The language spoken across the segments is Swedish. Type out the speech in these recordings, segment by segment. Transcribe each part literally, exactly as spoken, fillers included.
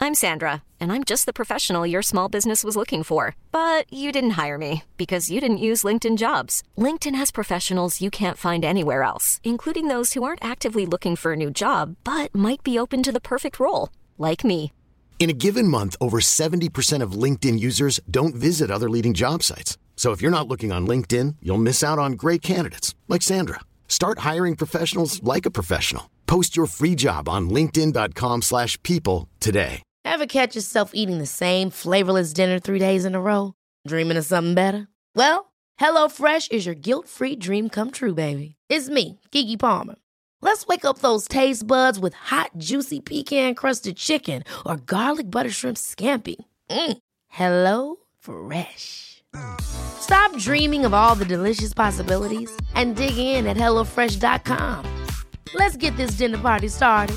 I'm Sandra, and I'm just the professional your small business was looking for. But you didn't hire me because you didn't use LinkedIn Jobs. LinkedIn has professionals you can't find anywhere else, including those who aren't actively looking for a new job, but might be open to the perfect role, like me. In a given month, over seventy percent of LinkedIn users don't visit other leading job sites. So if you're not looking on LinkedIn, you'll miss out on great candidates like Sandra. Start hiring professionals like a professional. Post your free job on linkedin dot com slash people today. Ever catch yourself eating the same flavorless dinner three days in a row? Dreaming of something better? Well, HelloFresh is your guilt-free dream come true, baby. It's me, Keke Palmer. Let's wake up those taste buds with hot, juicy pecan-crusted chicken or garlic butter shrimp scampi. Mm. Hello Fresh. Stop dreaming of all the delicious possibilities and dig in at hello fresh dot com. Let's get this dinner party started.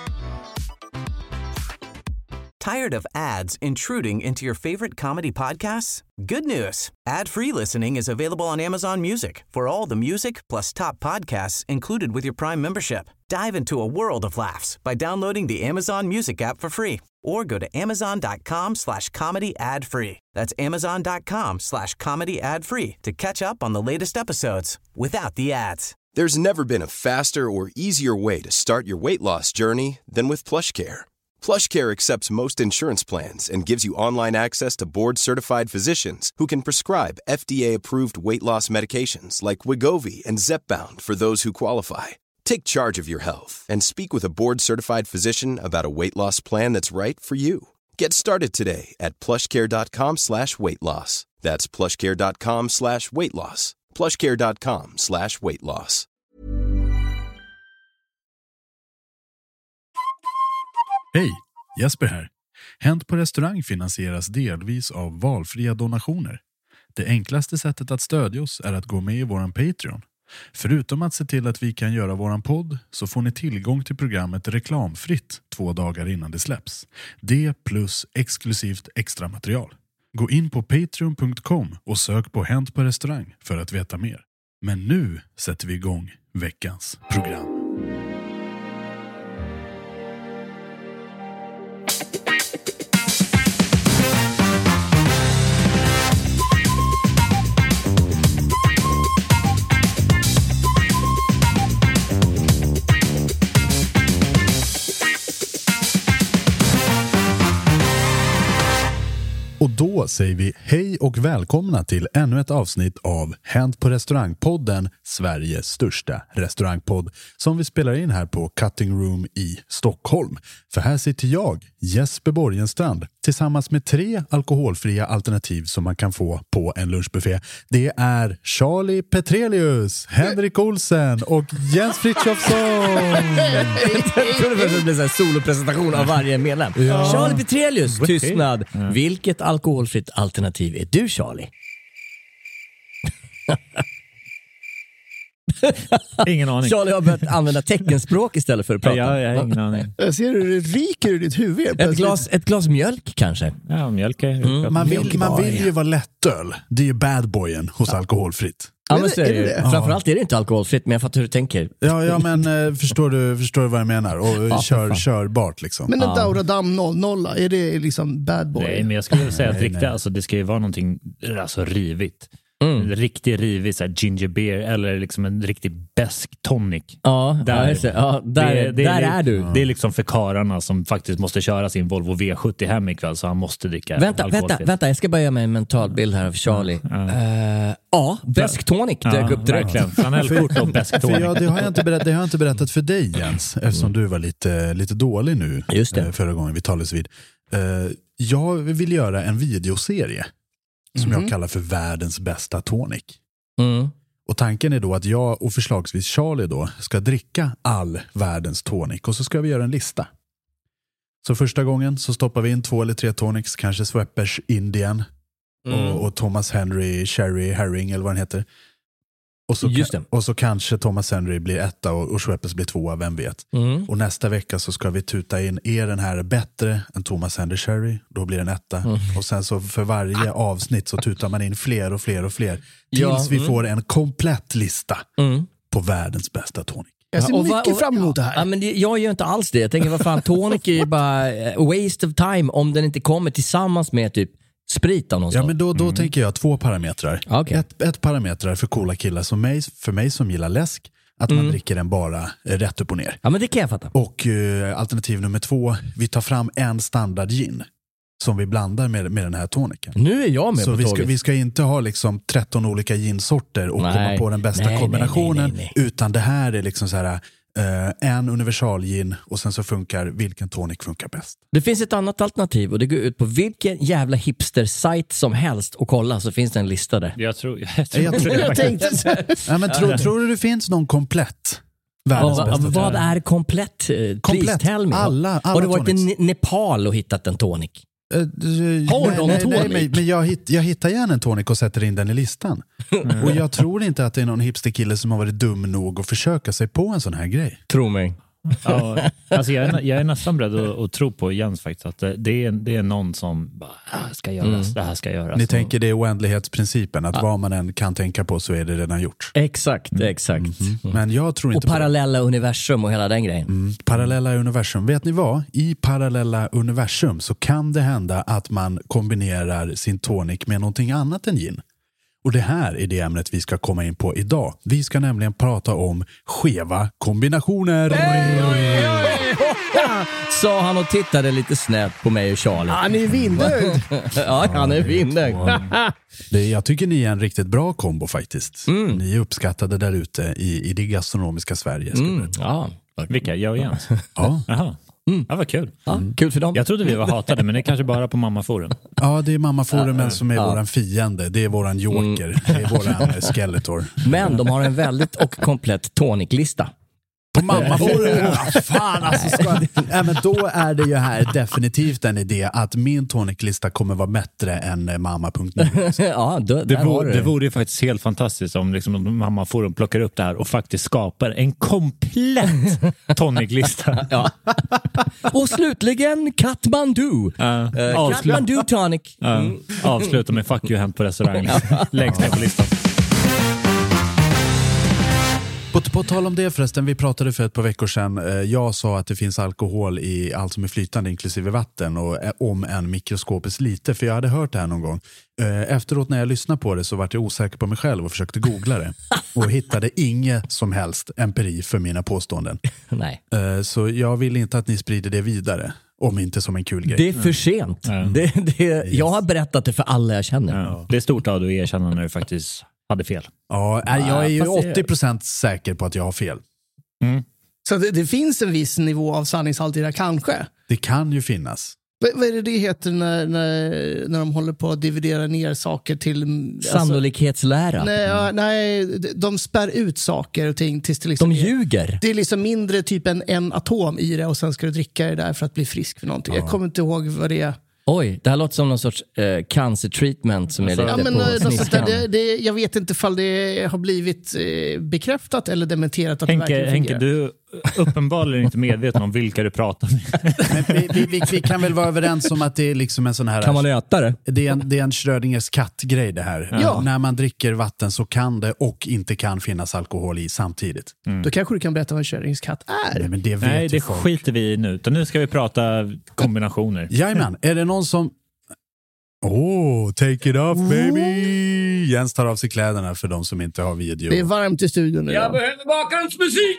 Tired of ads intruding into your favorite comedy podcasts? Good news. Ad-free listening is available on Amazon Music for all the music plus top podcasts included with your Prime membership. Dive into a world of laughs by downloading the Amazon Music app for free or go to amazon.com slash comedy ad free. That's amazon.com slash comedy ad free to catch up on the latest episodes without the ads. There's never been a faster or easier way to start your weight loss journey than with PlushCare. PlushCare accepts most insurance plans and gives you online access to board-certified physicians who can prescribe F D A-approved weight loss medications like Wegovy and Zepbound for those who qualify. Take charge of your health and speak with a board-certified physician about a weight loss plan that's right for you. Get started today at plushcare.com slash weight loss. That's plushcare.com slash weight loss. plushcare.com slash weight loss. Hej, Jesper här. Hänt på restaurang finansieras delvis av valfria donationer. Det enklaste sättet att stödja oss är att gå med i våran Patreon. Förutom att se till att vi kan göra våran podd så får ni tillgång till programmet reklamfritt två dagar innan det släpps. Det plus exklusivt extra material. Gå in på patreon punkt com och sök på Hänt på restaurang för att veta mer. Men nu sätter vi igång veckans program. Och då säger vi hej och välkomna till ännu ett avsnitt av Hänt på restaurangpodden, Sveriges största restaurangpodd, som vi spelar in här på Cutting Room i Stockholm. För här sitter jag, Jesper Borgenstrand, tillsammans med tre alkoholfria alternativ som man kan få på en lunchbuffé. Det är Charlie Petrelius, Henrik Olsen och Jens Frithiofsson. Jag trodde först att det blev en solopresentation av varje medlem. Ja. Charlie Petrelius, tystnad. Ja. Vilket alkoholfritt alternativ är du, Charlie? Ingen aning. Charlie har börjat använda teckenspråk istället för att prata. Ja, jag har ingen aning. Jag ser hur det ryker i ditt huvud. Ett glas, ett glas mjölk kanske. Ja, mjölk är mm. Man vill, man vill ju vara lättöl. Det är ju bad boyen hos ja. alkoholfritt. Ja, men så är det, är det, det? Framförallt är det inte alkoholfritt, men jag fattar hur du tänker. Ja, ja men äh, förstår, du, förstår du vad jag menar? Och ja, kör, körbart liksom. Men en ja. Daura Damm noll noll, är det liksom bad boy? Nej, men jag skulle säga att riktigt, alltså, det ska ju vara någonting alltså, rivigt. Mm. En riktigt rivig så här, ginger beer eller liksom en riktigt besk tonic. Ja, där, ja, ja, där, det, det där är, är du. Det är liksom för kararna som faktiskt måste köra sin Volvo V sjuttio hem ikväll, så han måste dricka. Vänta, vänta, vänta, jag ska bara göra mig en mental bild här av Charlie. Ja, uh, ja besk tonic dök ja, upp direkt. Flanellkort och besk tonic. Ja, det har jag inte berättat, det har jag inte berättat för dig, Jens, eftersom du var lite, lite dålig nu. Just det. Förra gången vi talades vid. Uh, jag vill göra en videoserie som mm. jag kallar för världens bästa tonic. Mm. Och tanken är då att jag och förslagsvis Charlie då ska dricka all världens tonic och så ska vi göra en lista. Så första gången så stoppar vi in två eller tre tonics, kanske Sweppers Indian mm. och, och Thomas Henry Sherry Herring eller vad den heter. Och så, Just det. och så kanske Thomas Henry blir etta och, och Schweppes blir tvåa, vem vet. Mm. Och nästa vecka så ska vi tuta in, är den här bättre än Thomas Henry Sherry? Då blir den etta. Mm. Och sen så för varje avsnitt så tutar man in fler och fler och fler. Tills ja, vi mm. får en komplett lista mm. på världens bästa tonic. Jag ser Ja, och mycket va- och- fram emot det här. Ja, men det, jag gör inte alls det. Jag tänker, vad fan, tonic är ju bara eh, waste of time om den inte kommer tillsammans med typ sprit av någon Ja, slag. men då, då tänker jag två parametrar. Okej. Ett, ett parameter för coola killar som mig, för mig som gillar läsk, att man dricker den bara eh, rätt upp och ner. Ja, men det kan jag fatta. Och eh, alternativ nummer två, vi tar fram en standard gin som vi blandar med, med den här toniken. Nu är jag med Så på vi ska, tåget. vi ska inte ha liksom tretton olika ginsorter och Nej. komma på den bästa Nej, nej, kombinationen, nej, nej, nej. utan det här är liksom så här eh, en universal gin och sen så funkar vilken tonic funkar bäst. Det finns ett annat alternativ och det går ut på vilken jävla hipster-sajt som helst och kolla, så finns det en lista där. Jag tror, jag tror, Jag tror- det Jag faktiskt. tänkte så här. Ja, men tro, tror du det finns någon komplett världens Ja, bästa vad tonic? är komplett? Eh, Komplett. Please tell me. Alla- alla Har du varit i tonics. Ne- Nepal och hittat en tonic? Eh, d- Har nej, de nej, tonic? nej, men- Men jag, hitt, jag hittar gärna en tonic och sätter in den i listan. Och jag tror inte att det är någon hipsterkille som har varit dum nog att försöka sig på en sån här grej. Tro mig. Ja, alltså jag, är, jag är nästan beredd att, att tro på Jens faktiskt, att det, det, är, det är någon som bara, "Ah, ska göras, Mm. det här ska göras. Ni tänker det är oändlighetsprincipen, att vad man än kan tänka på så är det redan gjort. Exakt, exakt. Men jag tror Och inte på det. parallella universum och hela den grejen. Mm, parallella universum. Vet ni vad? I parallella universum så kan det hända att man kombinerar sin tonic med någonting annat än gin. Och det här är det ämnet vi ska komma in på idag. Vi ska nämligen prata om skeva kombinationer. Sa han och tittade lite snett på mig och Charlie. Han är vindögd. Ja, han är vinnögd. Det, jag tycker ni är en riktigt bra kombo faktiskt. Ni är uppskattade där ute i, i det gastronomiska Sverige. skulle jag Mm, ja. Vilka? Jag och Jens? Ja. Jaha, ja, vad kul. Ja, kul för dem. Jag trodde vi var hatade, men det är kanske bara på mammaforum. Ja, det är mammaforumen som är våran fiende. Det är våran joker. Det är våran eh, Skeletor. Men de har en väldigt och komplett tonic-lista. På mammaforumen? Ja, fan alltså. Ska... ja, men då är det ju här definitivt en idé att min toniclista kommer vara bättre än eh, mamma punkt nu. Ja, då, Det där har vore, du det vore ju faktiskt helt fantastiskt om liksom mammaforum plockar upp det här och faktiskt skapar en komplett toniclista. Ja. Och slutligen Kathmandu. Uh, Uh, Kathmandu tonic. uh, avsluta med fuck you hänt på restaurang. Längst ner på listan. På, på tal om det förresten, vi pratade för ett par veckor sedan. Eh, jag sa att det finns alkohol i allt som är flytande inklusive vatten och eh, om en mikroskopiskt lite, för jag hade hört det här någon gång. Eh, efteråt när jag lyssnade på det så var jag osäker på mig själv och försökte googla det och hittade inget som helst empiri för mina påståenden. Nej. Eh, så jag vill inte att ni sprider det vidare, om inte som en kul grej. Det är för sent. Mm. Det, det, jag har berättat det för alla jag känner. Ja. Det är stort av dig att erkänna när du faktiskt hade fel. Ja, är- jag är ju fast det- åttio procent säker på att jag har fel. Så det, det finns en viss nivå av sanningshalt i det här, kanske. Det kan ju finnas. Vad, vad är det det heter när, när, när de håller på att dividera ner saker till... alltså- Sannolikhetslära. Nej, ja, nej, de- de spär ut saker och ting tills det liksom De är- ljuger. Det är liksom mindre typ än en atom i det och sen ska du dricka det där för att bli frisk för någonting. Jag kommer inte ihåg vad det är. Oj, det här låter som någon sorts eh, cancer treatment som är lite Ja, men, på eh, något sånt där, sniskan. det, det, jag vet inte ifall det har blivit eh, bekräftat eller dementerat att det Henke, verkligen Henke, fungerar. du är uppenbarligen inte medveten om vilka du pratar med. Men vi, vi, vi, vi kan väl vara överens om att det är liksom en sån här... Kan man äta det? Det är en, det är en Schrödingers katt-grej det här. Ja. När man dricker vatten så kan det och inte kan finnas alkohol i samtidigt. Då kanske du kan berätta vad en Schrödingers katt är. Nej, men det vet Nej, ju det folk. skiter vi i nu. Utan nu ska vi prata kombinationer. Jajamän, är det någon som... Oh, take it off baby! Jens tar av sig kläderna för de som inte har video. Det är varmt i studion idag. behöver bakgrundsmusik!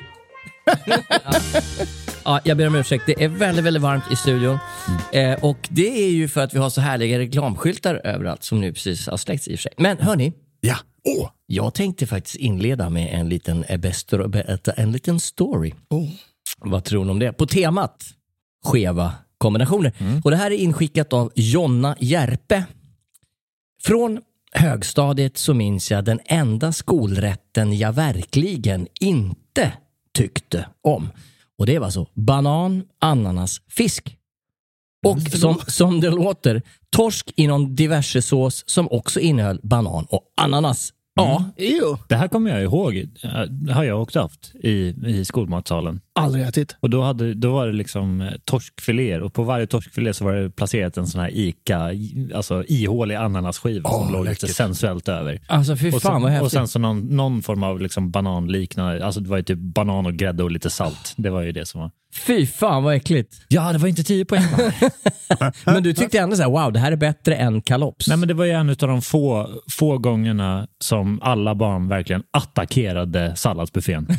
Ja, jag ber om ursäkt. Det är väldigt, väldigt varmt i studion. Eh, och det är ju för att vi har så härliga reklamskyltar överallt som nu precis har släckts i och för sig. Men hörni, Ja, åh! jag tänkte faktiskt inleda med en liten, eh, bäst- berätta en liten story. Oh. Vad tror ni om det? På temat skeva kombinationer. Och det här är inskickat av Jonna Järpe. Från högstadiet så minns jag den enda skolrätten jag verkligen inte tyckte om. Och det var så banan, ananas, fisk. Och som, som det låter, torsk i någon diverse sås som också innehöll banan och ananas. Ja, Jo. Det här kommer jag ihåg. Det har jag också haft i, i skolmatsalen. Aldrig ätit. Och då, hade, då var det liksom torskfiléer och på varje torskfilé så var det placerat en sån här Ica, alltså ihålig ananasskiva oh, som låg läckert. Lite sensuellt över. Alltså fy fan sen, vad häftigt. Och sen så någon, någon form av liksom bananliknande, alltså det var ju typ banan och grädde och lite salt. Det var ju det som var. Fy fan vad äckligt. Ja, det var inte tio poäng. Men du tyckte ändå så här, wow, det här är bättre än kalops. Nej, men det var ju en av de få, få gångerna som alla barn verkligen attackerade salladsbuffén.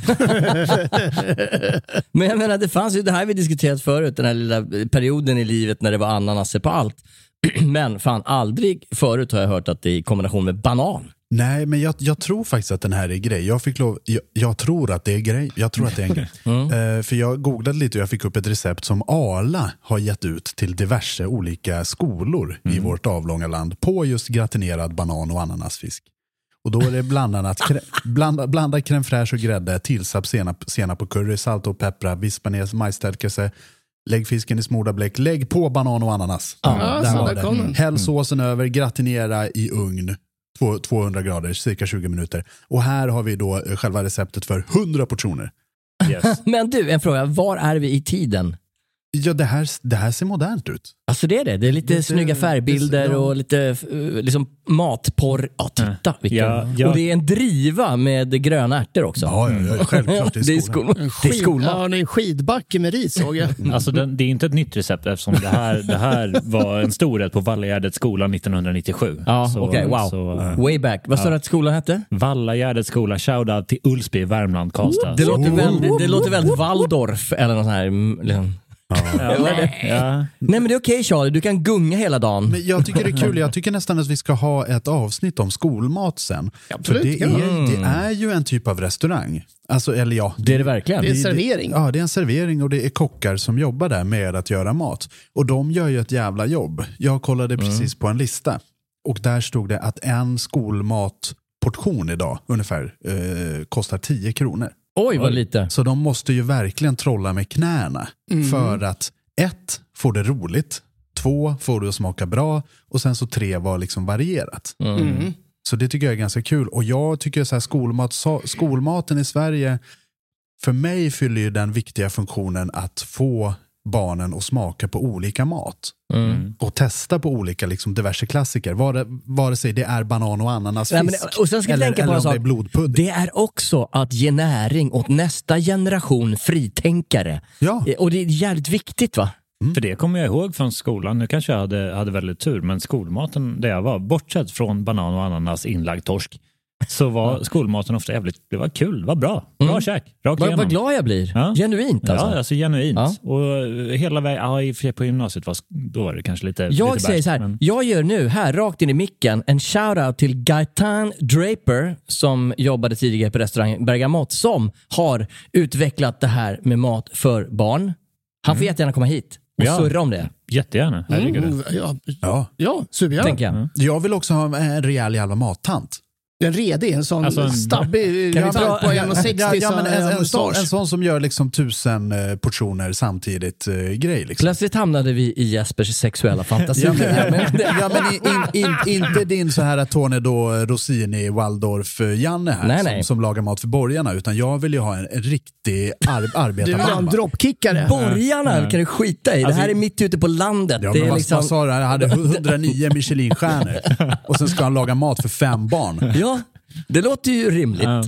Men jag menar, det fanns ju det här vi diskuterat förut, den här lilla perioden i livet när det var ananaser på allt. Men fan, aldrig förut har jag hört att det är i kombination med banan. Nej, men jag, jag tror faktiskt att den här är grej. Jag fick lov, jag, jag tror att det är grej. Jag tror att det är en grej. Mm. Uh, för jag googlade lite och jag fick upp ett recept som Arla har gett ut till diverse olika skolor mm. i vårt avlånga land på just gratinerad banan och ananasfisk. Och då är det bland annat krä, blanda, blanda crème fraîche och grädde, tillsatt senap, senap och curry, salt och peppra, vispa ner majsstärkelse, lägg fisken i smorda bläck, lägg på banan och ananas. Ja, ja, där var det. Mm. Häll såsen över, gratinera i ugn tvåhundra grader, cirka tjugo minuter. Och här har vi då själva receptet för hundra portioner. Yes. Men du, en fråga, var är vi i tiden? Ja, det här, det här ser modernt ut. Alltså det är det. Det är lite det, snygga färgbilder det, ja. Och lite liksom matporr. Ja, titta. Vilken. Ja, ja. Och det är en driva med gröna ärtor också. Ja, ja, ja självklart. Det är skolan. Det är, skol- är skolmat. Ja, det är en skidbacke med ris, såg jag. Alltså det, det är inte ett nytt recept eftersom det här, det här var en storrätt på Vallagärdets skola nittonhundranittiosju. Ja, okej, okay, wow. Så, uh, Way back. Vad sa du att skolan hette? Vallagärdets skola. Shoutout till Ulsby, Värmland, Karlstad. Det låter väldigt, det låter väldigt Waldorf eller något sånt här liksom. Ja. Ja, ja. Nej, men det är okej, Charlie, du kan gunga hela dagen. Men jag tycker det är kul, jag tycker nästan att vi ska ha ett avsnitt om skolmat sen. Absolut. För det är, det är ju en typ av restaurang. Alltså, eller ja, det är det verkligen. Det är en servering. Det, ja, det är en servering och det är kockar som jobbar där med att göra mat. Och de gör ju ett jävla jobb. Jag kollade mm. precis på en lista och där stod det att en skolmatportion idag ungefär eh, kostar tio kronor. Oj, vad lite. Så de måste ju verkligen trolla med knäna mm. för att ett, får det roligt, två, får det att smaka bra och sen så tre var liksom varierat. Mm. Så det tycker jag är ganska kul. Och jag tycker så här skolmat, skolmaten i Sverige, för mig fyller ju den viktiga funktionen att få barnen att smaka på olika mat. Mm. Och testa på olika liksom, diverse klassiker. Vare, vare sig det är banan och ananas, fisk, Nej, men, och sen ska eller, tänka på eller om det är blodpudding. Det är också att ge näring åt nästa generation fritänkare. Ja. Och det är jävligt viktigt, va? Mm. För det kommer jag ihåg från skolan. Nu kanske jag hade, hade väldigt tur, men skolmaten där jag var, bortsett från banan och ananas inlagd torsk, så var skolmaten ofta jävligt, det var kul, det var bra. Bra mm. käk, rakt igenom. Vad glad jag blir. Ja. Genuint alltså. Ja, alltså genuint. Ja. Och hela vägen, ja, i och för sig på gymnasiet var, då var det kanske lite Jag lite säger bäst, så här, men... jag gör nu här, rakt in i micken, en shoutout till Gaetan Draper som jobbade tidigare på restaurang Bergamot, som har utvecklat det här med mat för barn. Han får mm. jättegärna komma hit och ja. surra om det. Jättegärna. Mm. Ja, ja. ja supergärna. Tänker jag. Mm. Jag vill också ha en rejäl jävla mattant. En redig, en sån alltså en, stabbig kan tant på en sextio ja, ja, men en, en, en, sån, en sån sån som gör liksom tusen eh, portioner samtidigt eh, grej. Liksom. Plötsligt hamnade vi i Jespers sexuella fantasi. ja, men, men, ja, men in, in, in, inte din så här Tone då Rosini Waldorf Janne här nej, som, nej. som lagar mat för borgarna, utan jag vill ju ha en, en riktig ar, arbetarmamma. Du vill ha en droppkickare. Borgarna mm. kan du skita i. Det här är mitt ute på landet. Ja, det men är vad, liksom... vad sa du? Han hade hundranio Michelinstjärnor och sen ska han laga mat för fem barn. Ja. Det låter ju rimligt. Ja.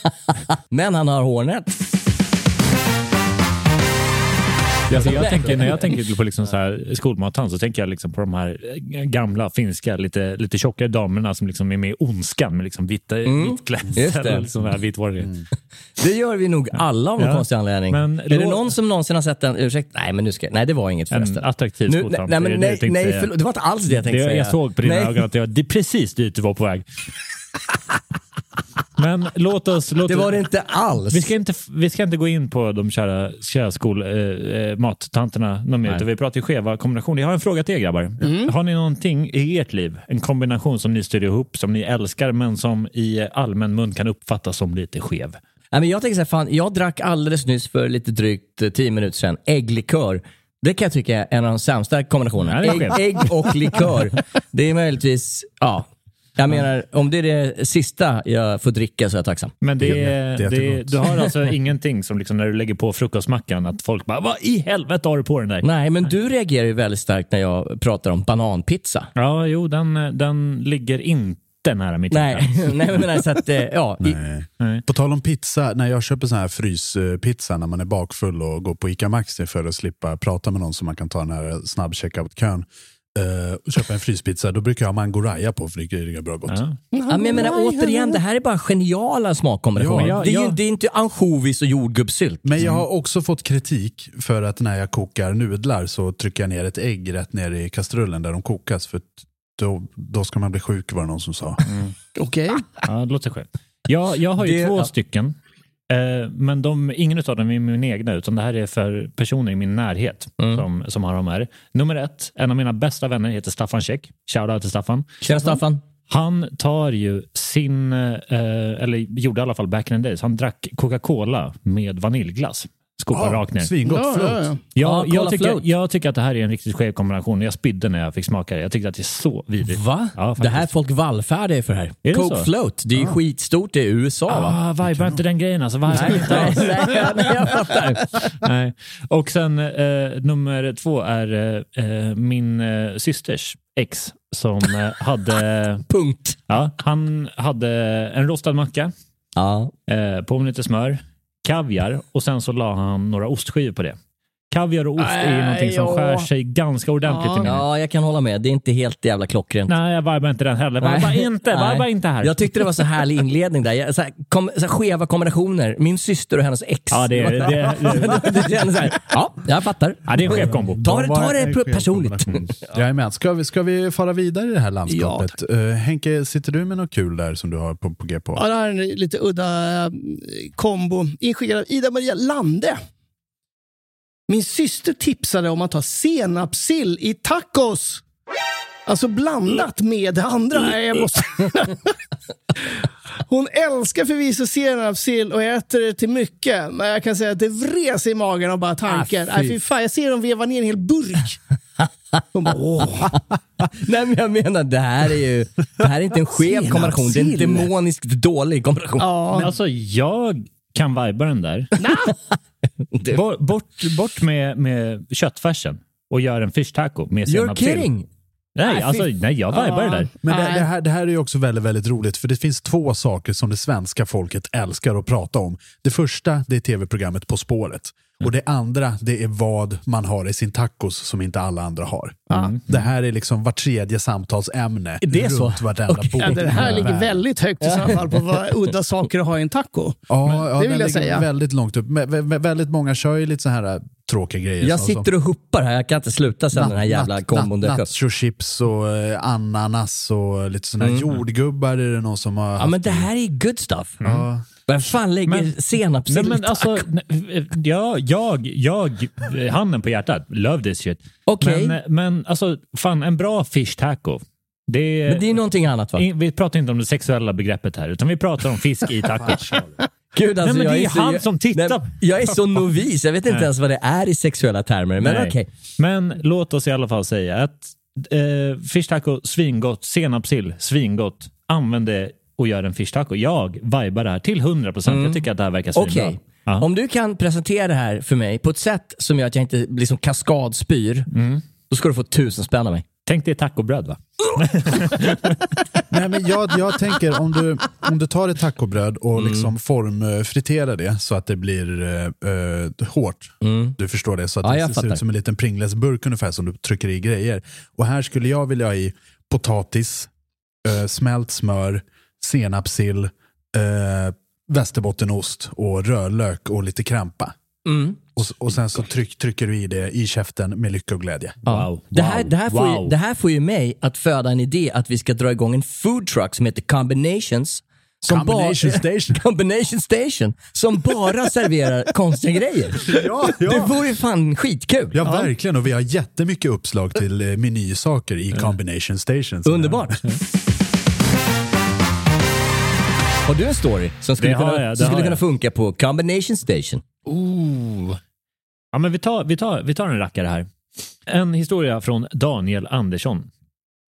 Men han har hårnät. Alltså jag tänker, när jag tänker på liksom så här skolmathand så tänker jag liksom på de här gamla finska lite, lite tjockare damerna som liksom är med i Ondskan med liksom vita, mm. vitt klädsel och liksom här vitvårdiga. Mm. Det gör vi nog alla av någon ja. konstig anledning. Men är då... det någon som någonsin har sett en ursäkt? Nej, men nu ska nej, det var inget förresten. En attraktiv skoltant. Nej, men nej, nej för, det var inte alls det jag tänkte det, säga. Jag såg på dina nej. ögon att det var det precis dit du var på väg. Men låt oss... Låt det var det inte alls. Vi ska inte, vi ska inte gå in på de kära, kära skol, äh, mattanterna. Vi pratar ju skeva kombinationer. Jag har en fråga till er, grabbar. Mm. Har ni någonting i ert liv, en kombination som ni styr ihop, som ni älskar, men som i allmän mun kan uppfattas som lite skev? Nej, men jag tänker så här, fan, jag drack alldeles nyss för lite drygt tio minuter sedan ägglikör. Det kan jag tycka är en av de sämsta kombinationerna. Ägg, ägg och likör. Det är möjligtvis, ja... Jag menar, om det är det sista jag får dricka så är jag tacksam. Men det, Det- det är det, jättegott. du har alltså ingenting som liksom när du lägger på frukostmackan att folk bara, vad i helvete har du på den där? Nej, men du reagerar ju väldigt starkt när jag pratar om bananpizza. Ja, jo, den, den ligger inte nära mitt hjärta. Nej, nej men menar, så att, eh, ja. I, Nej. Nej. På tal om pizza, när jag köper sån här fryspizza när man är bakfull och går på Ica Maxi för att slippa prata med någon som man kan ta den här snabb checkout-kön uh, och köpa en fryspizza, då brukar jag ha mangoraja på för det är bra gott. Ja. ja, men jag menar, återigen, det här är bara geniala smakkombinationer. Ja, det, är ju, ja. det är inte ansjovis och jordgubbssylt. Men jag har också fått kritik för att när jag kokar nudlar så trycker jag ner ett ägg rätt ner i kastrullen där de kokas för då, då ska man bli sjuk, var det någon som sa. Mm. Okej. Ja, det låter själv. Jag, jag har ju Det- två ja. stycken. Eh, men de, ingen av dem är min egna, utan det här är för personer i min närhet Mm. som, som har de här. Nummer ett, en av mina bästa vänner heter Staffan Käck. Shoutout till Staffan. Tjena Staffan. Han tar ju sin, eh, eller gjorde i alla fall back in the days, han drack Coca-Cola med vaniljglass. Skopa rakt ner. Svingott, Ja, float. ja, ja. Jag, Ja, jag, Cola tycker, Float. jag tycker att det här är en riktigt skev kombination. Jag spydde när jag fick smaka det. Jag tyckte att det är så vidrigt. Va? Ja, faktiskt. det här är folk vallfärdiga är för det här. det Coke så? Float, det är ju skitstort i U S A va? Ah, vibar inte den grejen alltså. Vibar Nej, inte alls. nej, nej, nej, jag fattar. Nej. Och sen eh, nummer två är eh, min eh, systers ex som eh, hade, Punkt. ja, han hade en rostad macka, Ja. eh, på med lite smör, kaviar och sen så la han några ostskivor på det. Kaviar och ost är ju Nej, någonting som ja. skär sig ganska ordentligt Ja. i min. ja, jag kan hålla med. Det är inte helt jävla klockrent. Nej, jag vibar inte den heller. Vibar Nej. inte, Nej. vibar inte här. Jag tyckte det var så härlig inledning där. Jag, så här, kom, så här, skeva kombinationer. Min syster och hennes ex. Ja, det är- det- det- det kändes så här, ja, jag fattar. Ja, det är en skev kombo. Ta det, ta det En skev personligt. kombination. Jajamän. Ska vi, ska vi fara vidare i det här landskapet? uh, Henke, sitter du med något kul där som du har på, på G på? Ja, det här är en lite udda eh, kombo. Inskickad av Ida Maria Lande. Min syster tipsade om att ha senapssill i tacos. Alltså blandat med det andra. Nej, jag måste... Hon älskar förvisso senapssill och äter det till mycket. Men jag kan säga att det vres i magen av bara tanken. Ah, Nej, fy. fy fan, jag ser dem veva ner en hel burk. Hon bara, åh. Nej, men jag menar, det här är ju det här är inte en skev kombination. Det är en Senapssill. demoniskt dålig kombination. Ja. Men alltså, jag kan viba den där. Det- Bort, bort, bort med, med köttfärsen och gör en fish taco med You're senapssill. kidding! Nej, Nej, alltså, fy- nej, jag vibar det där. Men det, Nej. det, här, det här är ju också väldigt, väldigt roligt för det finns två saker som det svenska folket älskar att prata om. Det första, det är tv-programmet På spåret. Och det andra, det är vad man har i sin tacos som inte alla andra har. Det här är liksom var tredje samtalsämne Det är så? runt vartenda Okej. bord. Ja, det här ligger väldigt högt i så fall på vad udda saker att ha i en taco. Ja, ja det vill den jag ligger säga. väldigt långt upp. Men vä- vä- väldigt många kör ju lite så här äh, tråkiga grejer. Jag som- sitter och huppar här. Jag kan inte sluta sen Nat- den här jävla nat- kombon nat- dök upp. Nachochips och eh, ananas och lite sådana här jordgubbar är det någon som har Ja, haft. men det här är good stuff. Ja. Vem fan lägger Men- senapssill Nej, i men taco? alltså, nej, ja, jag, jag, handen på hjärtat, love this shit. Okej. Men, men alltså, fan, en bra fish taco. Det är, Men det är någonting annat va? in- vi pratar inte om det sexuella begreppet här, utan vi pratar om fisk i taco. Gud, alltså, Nej, men jag det är så- han som tittar. Nej, jag är så novis. Jag vet inte Nej. ens vad det är i sexuella termer. Men Nej. okej. Men låt oss i alla fall säga att eh, fish taco, svingott, senapssill, svingott. Använd det och gör en fish taco. Jag vibar det här till hundra procent. Jag tycker att det här verkar svinbra. Okej. Ja. Om du kan presentera det här för mig på ett sätt som gör att jag inte blir som kaskadspyr, då ska du få tusen spänn av mig. Tänk dig tacobröd va? Nej, men jag, jag tänker om du, om du tar ett tacobröd och liksom formfriterar det så att det blir eh, eh, hårt. Du förstår det, så att Ja, jag det ser fattar. ut som en liten Pringles-burk ungefär som du trycker i grejer. Och här skulle jag vilja ha i potatis, eh, smält smör, senapssill, eh, västerbottenost och rödlök och lite krampa. Mm. Och, och sen så tryck, trycker du i det i käften med lycka och glädje. Wow. Det här, wow, det, här får wow. ju, det här får ju mig att föda en idé att vi ska dra igång en food truck som heter Combinations. Som Combination bara, Station. Combination Station. Som bara serverar konstiga grejer. Ja, ja. Det vore ju fan skitkul. Ja, verkligen. Och vi har jättemycket uppslag till eh, menysaker i Combination Stations. Underbart. Har du en story som skulle, Det har kunna, jag, det som har skulle kunna jag. funka på Combination Station? Ooh. Ja, men vi tar, vi, tar, vi tar en rackare här. En historia från Daniel Andersson.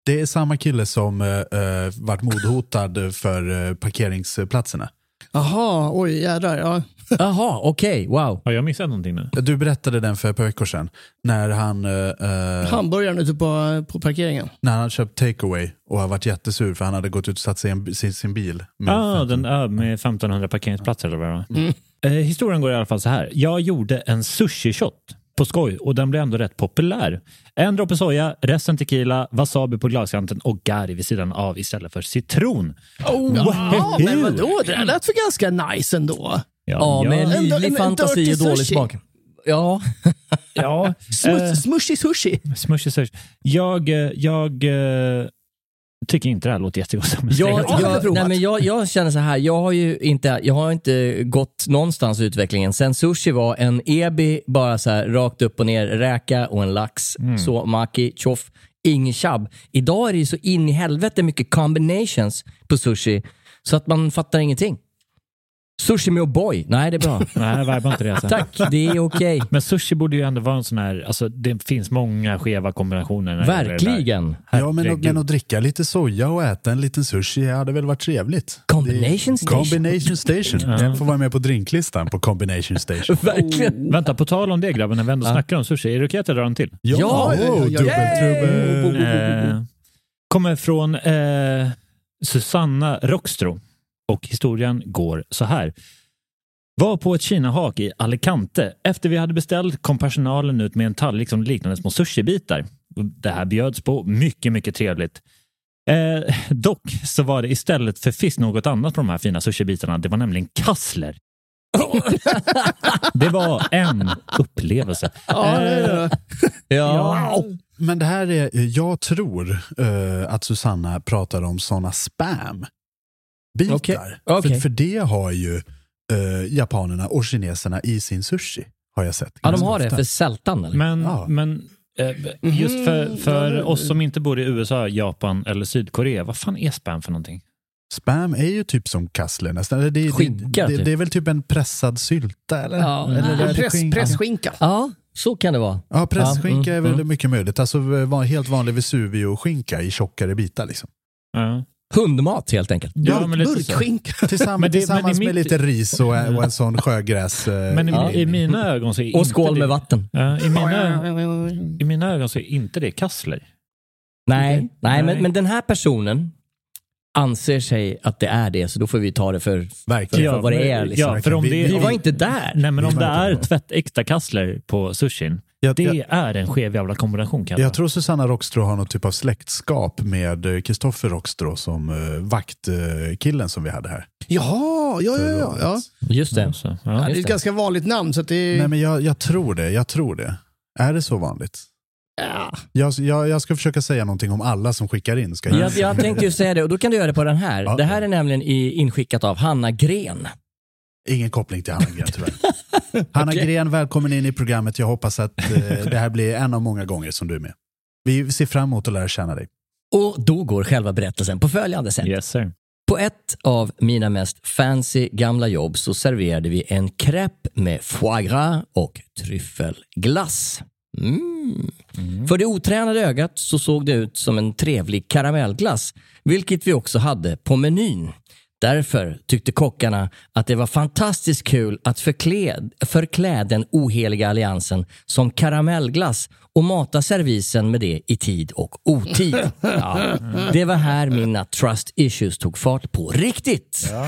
Det är samma kille som uh, varit mordhotad för uh, parkeringsplatserna. Jaha, oj jädrar. Ja. Jaha, okej, okay, wow. Har jag missat någonting nu? Du berättade den för ett par veckor seän. När han... Uh, Hamburgaren ute på, på parkeringen. När han köpt takeaway och har varit jättesur för han hade gått ut och satt sig i en, sin, sin bil. Ja, ah, den är med femtonhundra parkeringsplatser eller vad det var. Mm. Eh, historien går i alla fall så här. Jag gjorde en sushi-shot på skoj och den blev ändå rätt populär. En droppe soja, resten tequila, wasabi på glaskanten och gari vid sidan av istället för citron. Oh, ja, men vadå? Det lät för ganska nice ändå. Ja, ja med ja. livlig fantasi och dålig smak. Ja. ja. Smus, smushy sushi. Smushy sushi. Jag, jag eh, tycker inte det här låter jättegott. Jag, jag, nej, men jag, jag känner så här, jag har ju inte, jag har inte gått någonstans i utvecklingen. Sen sushi var en ebi, bara så här rakt upp och ner, räka och en lax. Mm. Så maki, choff, ingen chab. Idag är det ju så in i helvete mycket combinations på sushi så att man fattar ingenting. Sushi med boy. Nej, det är bra. Nej, värvar inte det. Alltså. Tack, det är okej. Okay. Men sushi borde ju ändå vara en sån här... Alltså, det finns många skeva kombinationer. Verkligen. Ja, men, men att dricka lite soja och äta en liten sushi hade väl varit trevligt. Combination Station. Combination Station. Ja. Den får vara med på drinklistan på Combination Station. Verkligen. Oh. Vänta, på tal om det grabben, när vi ändå ja. snackar om sushi. Är det okej att jag drar den till? Ja! ja, ja, ja, ja. Dubbeltrubbel. Eh, kommer från eh, Susanna Rockstro. Och historien går så här. Var på ett Kina-hak i Alicante. Efter vi hade beställt kom personalen ut med en tallrik som liknande små sushibitar. Det här bjöds på mycket, mycket trevligt. Eh, dock så var det istället för fisk något annat på de här fina sushibitarna. Det var nämligen kassler. Det var en upplevelse. Ja, eh, ja. Men det här är, jag tror uh, att Susanna pratar om såna spam. Bitar. Okay. Okay. För, för det har ju uh, japanerna och kineserna i sin sushi, har jag sett. Ja, de har ofta. Det för sältan, eller? Men, ja. men uh, just för, för oss som inte bor i U S A, Japan eller Sydkorea, vad fan är spam för någonting? Spam är ju typ som kassler nästan. Det, det, skinka, det, typ. det är väl typ en pressad sylta, eller? Ja, eller ja, press, pressskinka. Ja, så kan det vara. Ja, pressskinka ja, är väl mm, mycket möjligt. Alltså helt vanlig Vesuvio-skinka i tjockare bitar liksom. Ja. Hundmat helt enkelt. Ja, men burkskinka. Tillsammans, men det, tillsammans men med mitt... lite ris och, och en sån sjögräs. Men i, ja. i mina ögon så är och skål med vatten. Ja, i, mina, I mina ögon så är inte det kassler. Nej, okay. nej, nej. Men, men den här personen anser sig att det är det, så då får vi ta det för, för, för vad det är. Liksom. Ja, för om det, vi var inte där. Nej, men om det är tvättäkta kassler på sushin, ja, det ja. är en skev jävla kombination. Kan jag jag tror Susanna Rockstro har något typ av släktskap med Kristoffer Rockstro som uh, vaktkillen som vi hade här. Ja, ja, ja, ja. ja. Just det. Alltså, ja. Ja, det är ett ganska vanligt namn. Så att det är... Nej, men jag, jag tror det, jag tror det. Är det så vanligt? Ja. Jag, jag, jag ska försöka säga någonting om alla som skickar in. Ska jag? Jag, jag tänkte ju säga det, och då kan du göra det på den här. Ja. Det här är nämligen i, inskickat av Hanna Gren. Ingen koppling till Hanna Gren, tyvärr. Hanna okay. Gren, välkommen in i programmet. Jag hoppas att eh, det här blir en av många gånger som du är med. Vi ser fram emot att lära känna dig. Och då går själva berättelsen på följande sätt. Yes, sir. På ett av mina mest fancy gamla jobb så serverade vi en crepe med foie gras och tryffelglass. Mm. Mm. För det otränade ögat så såg det ut som en trevlig karamellglass, vilket vi också hade på menyn. Därför tyckte kockarna att det var fantastiskt kul att förklä, förklä den oheliga alliansen som karamellglass och mata servisen med det i tid och otid. Ja, det var här mina trust issues tog fart på riktigt. Ja.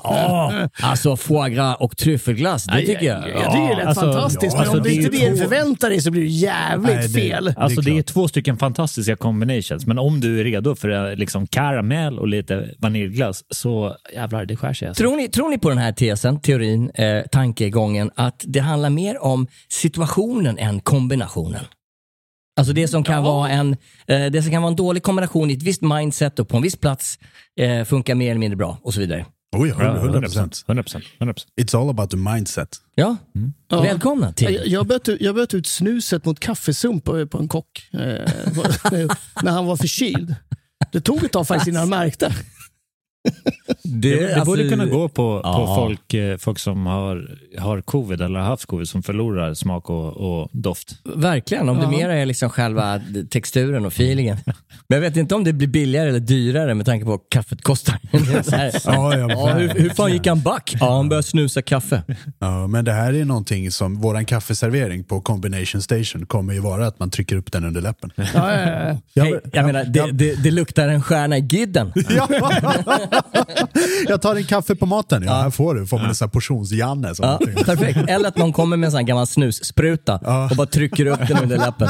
Ja, alltså foie gras och tryffelglass, det tycker jag. Ja, ja, det är rätt alltså, fantastiskt. Ja, men alltså, om det inte det du förväntar dig så blir det jävligt Nej, det, fel. Alltså det är, det är två stycken fantastiska combinations, men om du är redo för liksom karamell och lite vaniljglass så jävlar, det skär sig. Alltså. Tror ni, tror ni på den här tesen, teorin, eh, tankegången att det handlar mer om situationen än kombinationen? Alltså det som kan ja. vara en eh, det som kan vara en dålig kombination i ett visst mindset och på en viss plats eh, funkar mer eller mindre bra och så vidare. Oh ja, hundra procent. hundra procent. It's all about the mindset. Ja, mm. ja. Välkomna till. Jag, jag böt ut, jag böt ut snuset mot kaffesump på, på en kock eh, när han var förkyld. Det tog ett tag faktiskt innan han märkte. Det, det, det alltså, borde kunna gå på, ja. på folk, folk som har, har covid eller har haft covid som förlorar smak och, och doft. Verkligen, om ja. det mer är liksom själva texturen och feelingen. Men jag vet inte om det blir billigare eller dyrare med tanke på vad kaffet kostar. ja, ja, ja, hur, hur fan gick han back? Ja, han började snusa kaffe. Ja, men det här är någonting som våran kaffeservering på Combination Station kommer ju vara att man trycker upp den under läppen. Ja, ja, ja. Jag, hey, jag menar, det, det, det luktar en stjärna i gidden. Ja. Jag tar en kaffe på maten. Ja, ja. Här får du. Får man en sån här portionsjanne. Ja, perfekt. Eller att någon kommer med en sån här gammal snusspruta ja. och bara trycker upp den under läppen.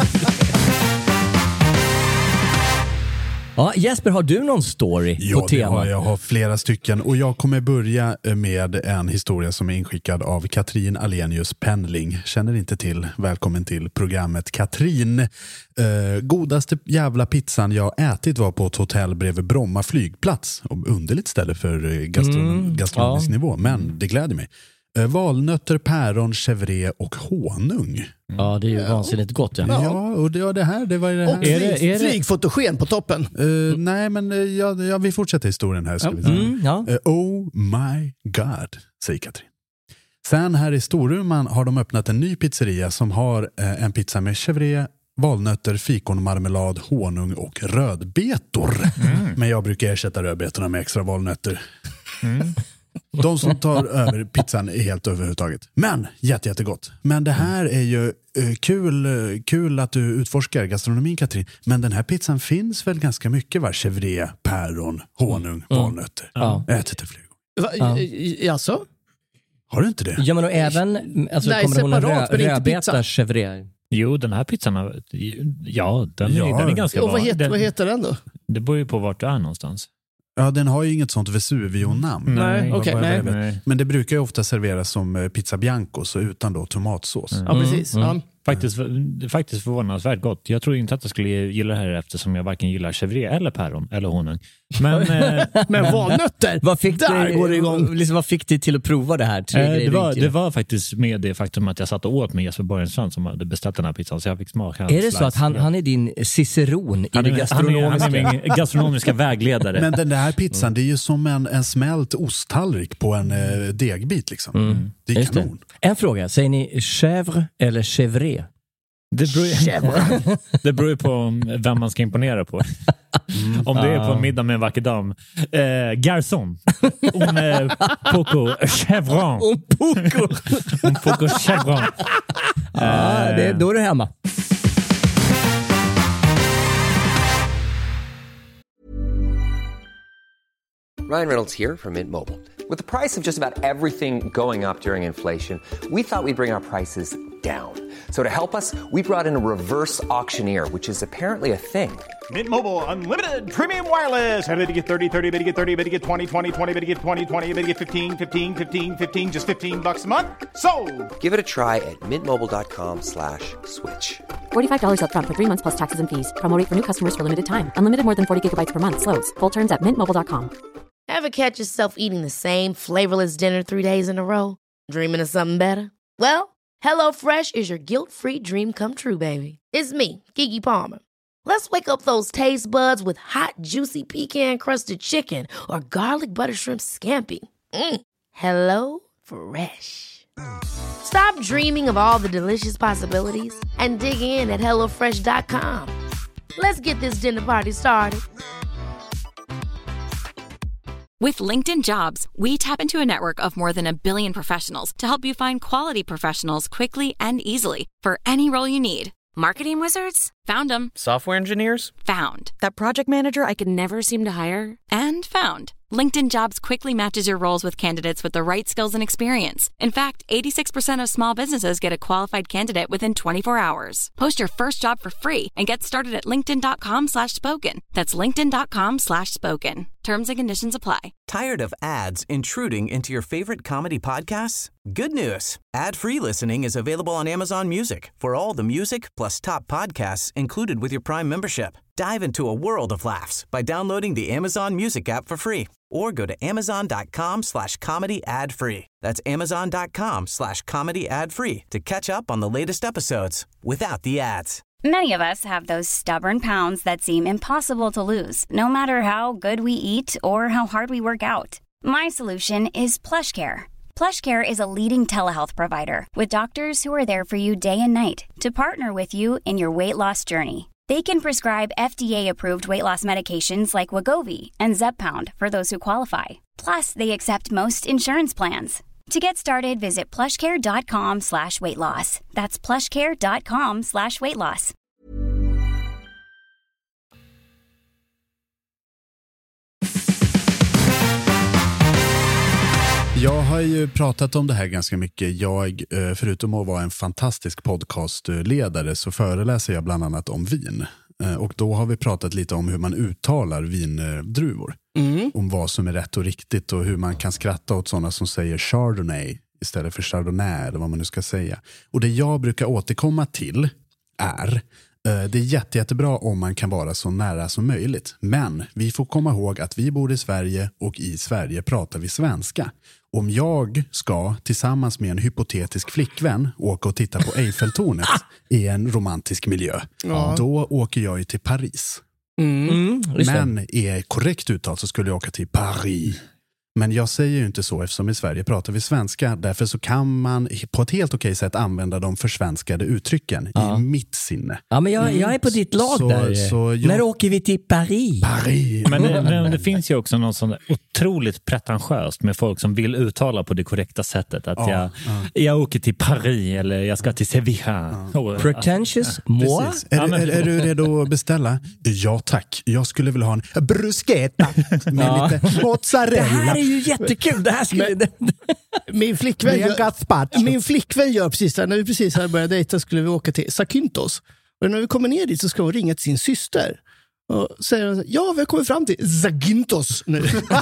Ja, Jesper, har du någon story ja, på temat? Ja, jag har flera stycken. Och jag kommer börja med en historia som är inskickad av Katrin Alenius Pendling. Känner inte till. Välkommen till programmet, Katrin. Eh, godaste jävla pizzan jag ätit var på ett hotell bredvid Bromma flygplats. Underligt ställe för gastronom- mm, gastronomisk ja. nivå, men det gläder mig. Eh, valnötter, päron, chèvre och honung. Ja, det är ju ja. vansinnigt gott. Ja, ja och det, ja, det här, det var det här. Och är det, är det... flygfotogen på toppen. Uh, nej, men uh, ja, ja, vi fortsätter historien här. Ska vi säga. Mm, ja. uh, oh my god, säger Katrin. Sen här i Storuman har de öppnat en ny pizzeria som har uh, en pizza med chèvre, valnötter, fikonmarmelad, honung och rödbetor. Mm. Men jag brukar ersätta rödbetorna med extra valnötter. Mm. De som tar över pizzan är helt överhuvudtaget. Men jätte, jättegott. Men det här är ju uh, kul, uh, kul att du utforskar gastronomin, Katrin. Men den här pizzan finns väl ganska mycket, va? Chèvre, päron, honung, mm. valnötter. Ja. Ätit det flera gånger. Ja. Alltså? Har du inte det? Ja, men och även alltså, nej, kommer separat, rö- men inte rödbeta pizza. Chèvre. Jo, den här pizzan har, ja, den, ja. Är, den är ganska och vad, bra. heter, den, vad heter den då? Det beror ju på vart du är någonstans. Ja, den har ju inget sånt Vesuvio-namn. Nej, okej. Okay, nej. Men det brukar ju ofta serveras som pizza bianco, så utan då tomatsås. Mm. Ja, precis. Mm. Ja. Faktiskt, faktiskt förvånansvärt gott. Jag tror inte att jag skulle gilla det här eftersom jag varken gillar chèvre eller päron eller honung. Men, eh, men valnötter, vad fick där det, går det igång. Liksom, vad fick dig till att prova det här? Eh, det, var, det var faktiskt med det faktum att jag satt och åt med Jesper Borgenstrand som hade beställt den här pizzan, så jag fick smaka. Är det så att han, han är din ciceron i han det är, gastronomiska? Han är, han är min gastronomiska vägledare. Men den där pizzan, det är ju som en, en smält osttallrik på en eh, degbit liksom. Mm. Det är kanon. Det. En fråga, säger ni chèvre eller chèvre? Det beror, det beror ju på vem man ska imponera på. Mm. Om det är på en middag med en vacker dam. Eh, garçon. Un eh, poco chevron. Un poco. Un poco chevron. Ah, det, då är du hemma. Ryan Reynolds here from Mint Mobile. With the price of just about everything going up during inflation, we thought we'd bring our prices down. So to help us, we brought in a reverse auctioneer, which is apparently a thing. Mint Mobile Unlimited Premium Wireless. How to get thirty, thirty, how to get thirty, how to get twenty, twenty, twenty, how to get twenty, twenty, how to get fifteen, fifteen, fifteen, fifteen, just fifteen bucks a month? Sold! Give it a try at mintmobile.com slash switch. forty-five dollars up front for three months plus taxes and fees. Promo rate for new customers for limited time. Unlimited more than forty gigabytes per month. Slows full terms at mint mobile dot com. Ever catch yourself eating the same flavorless dinner three days in a row? Dreaming of something better? Well, HelloFresh is your guilt-free dream come true, baby. It's me, Keke Palmer. Let's wake up those taste buds with hot, juicy pecan-crusted chicken or garlic butter shrimp scampi. Mm. Hello Fresh. Stop dreaming of all the delicious possibilities and dig in at hello fresh dot com. Let's get this dinner party started. With LinkedIn Jobs, we tap into a network of more than a billion professionals to help you find quality professionals quickly and easily for any role you need. Marketing wizards? Found them. Software engineers? Found. That project manager I could never seem to hire? And found. LinkedIn Jobs quickly matches your roles with candidates with the right skills and experience. In fact, eighty-six percent of small businesses get a qualified candidate within twenty-four hours. Post your first job for free and get started at linkedin.com slash spoken. That's linkedin.com slash spoken. Terms and conditions apply. Tired of ads intruding into your favorite comedy podcasts? Good news. Ad-free listening is available on Amazon Music for all the music plus top podcasts included with your Prime membership. Dive into a world of laughs by downloading the Amazon Music app for free or go to amazon.com slash comedy ad free. That's amazon.com slash comedy ad free to catch up on the latest episodes without the ads. Many of us have those stubborn pounds that seem impossible to lose, no matter how good we eat or how hard we work out. My solution is PlushCare. PlushCare is a leading telehealth provider with doctors who are there for you day and night to partner with you in your weight loss journey. They can prescribe F D A-approved weight loss medications like Wegovy and Zepbound for those who qualify. Plus, they accept most insurance plans. To get started, visit plushcare.com slash weight loss. That's plushcare.com slash weight loss. Jag har ju pratat om det här ganska mycket. Jag, förutom att vara en fantastisk podcastledare, så föreläser jag bland annat om vin. Och då har vi pratat lite om hur man uttalar vindruvor. Mm. Om vad som är rätt och riktigt och hur man kan skratta åt sådana som säger Chardonnay istället för Chardonnay eller vad man nu ska säga. Och det jag brukar återkomma till är det är jätte, jättebra om man kan vara så nära som möjligt. Men vi får komma ihåg att vi bor i Sverige och i Sverige pratar vi svenska. Om jag ska tillsammans med en hypotetisk flickvän åka och titta på Eiffeltornet i en romantisk miljö, ja. Då åker jag ju till Paris. Mm. Mm, Men är korrekt uttal så skulle jag åka till Paris. Men jag säger ju inte så eftersom i Sverige pratar vi svenska. Därför så kan man på ett helt okej sätt använda de försvenskade uttrycken ja. i mitt sinne. Ja, men jag, jag är på ditt lag så, där. Så jag... När åker vi till Paris? Paris. Men det, det, det finns ju också något sånt otroligt pretentiöst med folk som vill uttala på det korrekta sättet. Att ja, jag, ja. jag åker till Paris eller jag ska till Sevilla. Ja. Och, pretentious? Moi? Är, ja, men... är, är du redo att beställa? Ja tack. Jag skulle vilja ha en bruschetta med ja. lite mozzarella. Det är ju jättekul. Det här skulle... Men, min, flickvän gör, min flickvän gör precis så här. När vi precis hade börjat dejta skulle vi åka till Zakynthos. Och när vi kommer ner dit så ska hon ringa till sin syster. Och säger hon så här, ja vi har kommit fram till Zakynthos nu.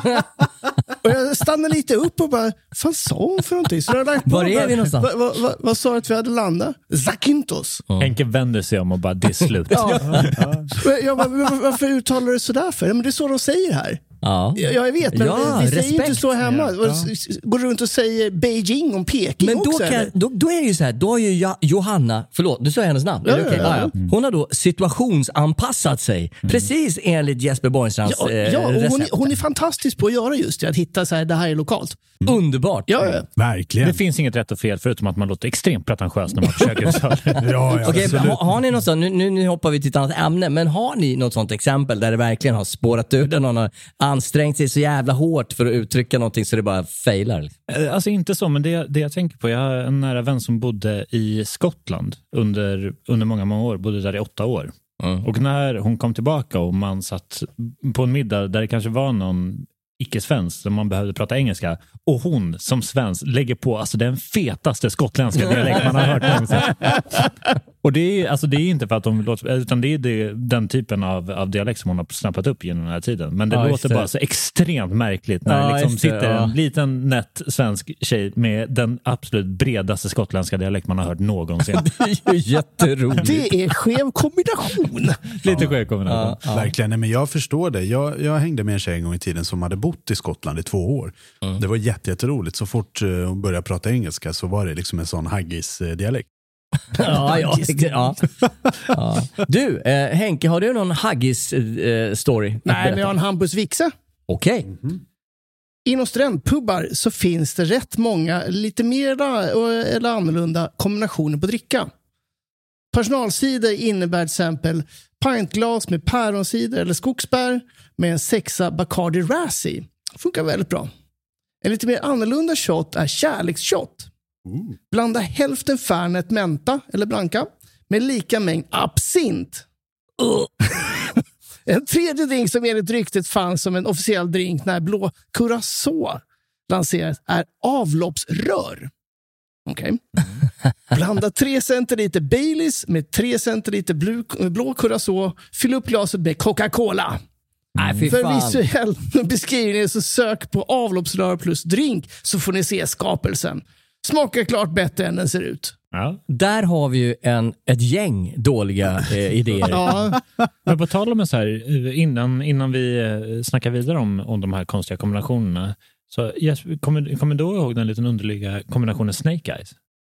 Och jag stannar lite upp och bara, fan sa hon för någonting? Så jag var är vi någonstans? Vad va, va, va sa att vi hade landat? Zakynthos. Mm. Henke vänder sig om och bara, det är slut. Ja. Jag bara, varför uttalar du så där för? Men det är så de säger här. Ja. ja, jag vet, men ja, vi säger respekt. inte så hemma. Ja. Går runt och säger Beijing om Peking men då också. Kan, då, då är det ju så här, då har ju Johanna, förlåt, du sa hennes namn. Ja, är det okay? ja, ja, ja. Hon har då situationsanpassat sig, mm. precis enligt Jesper Borgenstrands ja, ja, och hon, är, hon är fantastisk på att göra just det, att hitta så här, det här är lokalt. Mm. Underbart. Ja, ja. Verkligen. Det finns inget rätt och fel förutom att man låter extremt pretentiös när man försöker uttala det. ja, ja, okay, har, har ni något sånt, nu, nu, nu hoppar vi till ett annat ämne, men har ni något sånt exempel där det verkligen har spårat ur, där någon har ansträngt sig så jävla hårt för att uttrycka någonting så det bara failar? Alltså inte så, men det, det jag tänker på, jag har en nära vän som bodde i Skottland under, under många, många år, bodde där i åtta år. Mm. Och när hon kom tillbaka och man satt på en middag där det kanske var någon icke-svensk som man behövde prata engelska, och hon som svensk lägger på alltså den fetaste skottländska dialekt man har hört någonsin. Och det är, alltså det är inte för att de låter, utan det är det, den typen av, av dialekt som hon har snappat upp genom den här tiden. Men det ja, låter det. bara så extremt märkligt när ja, det liksom sitter det, ja. en liten nätt svensk tjej med den absolut bredaste skottländska dialekt man har hört någonsin. Det är ju jätteroligt. Det är skev kombination. Lite ja. skev kombination. Ja, ja. Verkligen, nej, men jag förstår det. Jag, jag hängde med en tjej en gång i tiden som hade bott i Skottland i två år. Mm. Det var jätte, jätteroligt. Så fort hon började prata engelska så var det liksom en sån haggis-dialekt. ja, ja, ja. ja. Du, eh, Henke, har du någon haggis-story? Eh, Nej, men jag har en Hampus-vixa. Okej. Okay. Mm-hmm. Inom strandpubbar så finns det rätt många lite mera eller annorlunda kombinationer på dricka. Personalcider innebär till exempel pintglas med päronsider eller skogsbär med en sexa Bacardi Razzie. Funkar väldigt bra. En lite mer annorlunda shot är kärleksshot. Mm. Blanda hälften Fernet Menta eller Blanca med lika mängd absint. Uh. En tredje drink som enligt ryktet fanns som en officiell drink när blå Curacao lanserades är avloppsrör. Okej. Okay. Mm. Blanda tre centiliter Baileys med tre centiliter blå, blå Curacao. Fyll upp glaset med Coca-Cola. Nej, för visuell beskrivning så sök på avloppsrör plus drink så får ni se skapelsen. Smakar klart bättre än den ser ut. Ja. Där har vi ju en, ett gäng dåliga eh, idéer. Ja. Men på tal om så här, innan, innan vi snackar vidare om, om de här konstiga kombinationerna, så yes, kommer, kommer du ihåg den liten underliga kombinationen Snake Eyes?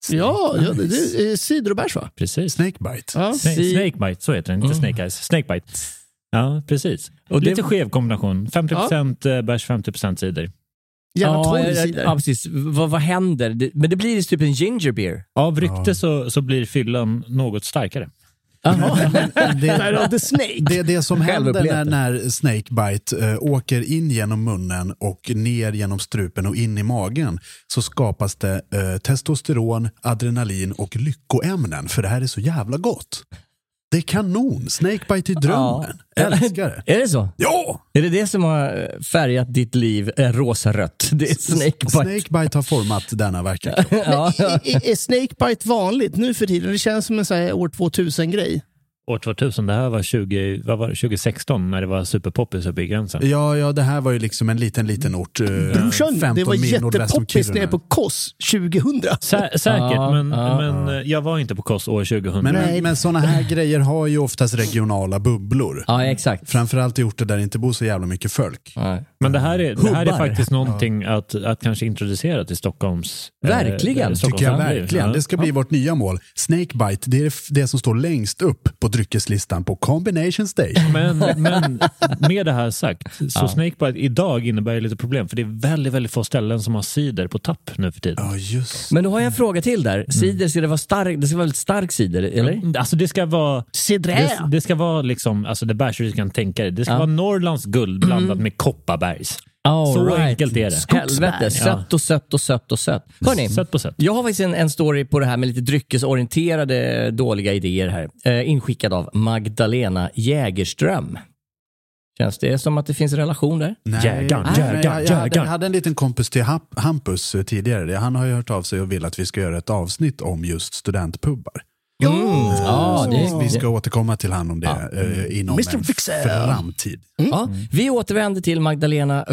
Ja, ja det, det är cider och bärs va? Precis. Snakebite. Ja. Snake, snakebite, så heter den. Inte Mm. snake eyes. Snakebite. Ja, precis. Och det- Lite skev kombination. femtio procent ja. bärs, femtio procent cider. Gärna ja, tolv ja, cider. ja, precis. Vad, vad händer? Det, men det blir typ en ginger beer. Av rykte Ja. så, så blir fyllan något starkare. Jaha. Där har the snake. Det, det som händer när, Självupplevt. när Snakebite äh, åker in genom munnen och ner genom strupen och in i magen, så skapas det äh, testosteron, adrenalin och lyckoämnen, för det här är så jävla gott. Det är kanon. Snakebite i drömmen. Ja. Älskar det. Är det så? Ja! Är det det som har färgat ditt liv eh, rosa-rött? Det är Snakebite. Snakebite har format denna verkar. Ja, ja. Är, är Snakebite vanligt nu för tiden? Det känns som en så här år tvåtusen-grej. År tvåtusen, det här var, tjugo, vad var det, tjugo sexton när det var superpoppis uppe i gränsen. Ja, ja, det här var ju liksom en liten, liten ort. Eh, Brorsan, det var mil nordväst om jättepoppis Kiruna. nere på Kos tjugohundra. Sä- säkert, Ja, men, ja, men ja. jag var inte på Kos år tjugohundra. Men, Nej. men, men sådana här grejer har ju oftast regionala bubblor. Ja, exakt. Framförallt i orter där det inte bor så jävla mycket folk. Ja. Men det här är, det här är Hubbar. faktiskt någonting att, att kanske introducera till Stockholms... Verkligen. eh, Stockholms Tycker jag samliv. verkligen. Ja. Det ska bli vårt nya mål. Snakebite, det är det som står längst upp på dryckeslistan på Combinations Day. Men, men med det här sagt, så Ja. Snakebite idag innebär lite problem, för det är väldigt, väldigt få ställen som har cider på tapp nu för tiden. Ja, just. Men då har jag en fråga till där. Cider, ska det vara stark, det ska vara väldigt stark cider, eller? Alltså det ska vara... Cidrä. Det, det ska vara liksom, alltså det bärs du kan tänka dig. Det ska Ja. vara Norrlands guld blandat med Kopparbergs. All Så right. enkelt är det. Helvete, Ja. sött och sött och sött och sött. Hörrni, Sött på sött. jag har faktiskt en, en story på det här med lite dryckesorienterade dåliga idéer här. Eh, inskickad av Magdalena Jägerström. Känns det som att det finns en relation där? Nej, Jägaren, nej, jägaren, jag, jag, hade, jägaren. jag hade en liten kompis till Hap- Hampus eh, tidigare. Han har ju hört av sig och vill att vi ska göra ett avsnitt om just studentpubbar. Mm. Ja, Så det, vi ska återkomma till han om det Ja. eh, inom mister en Fixer. framtid. Ja, vi återvänder till Magdalena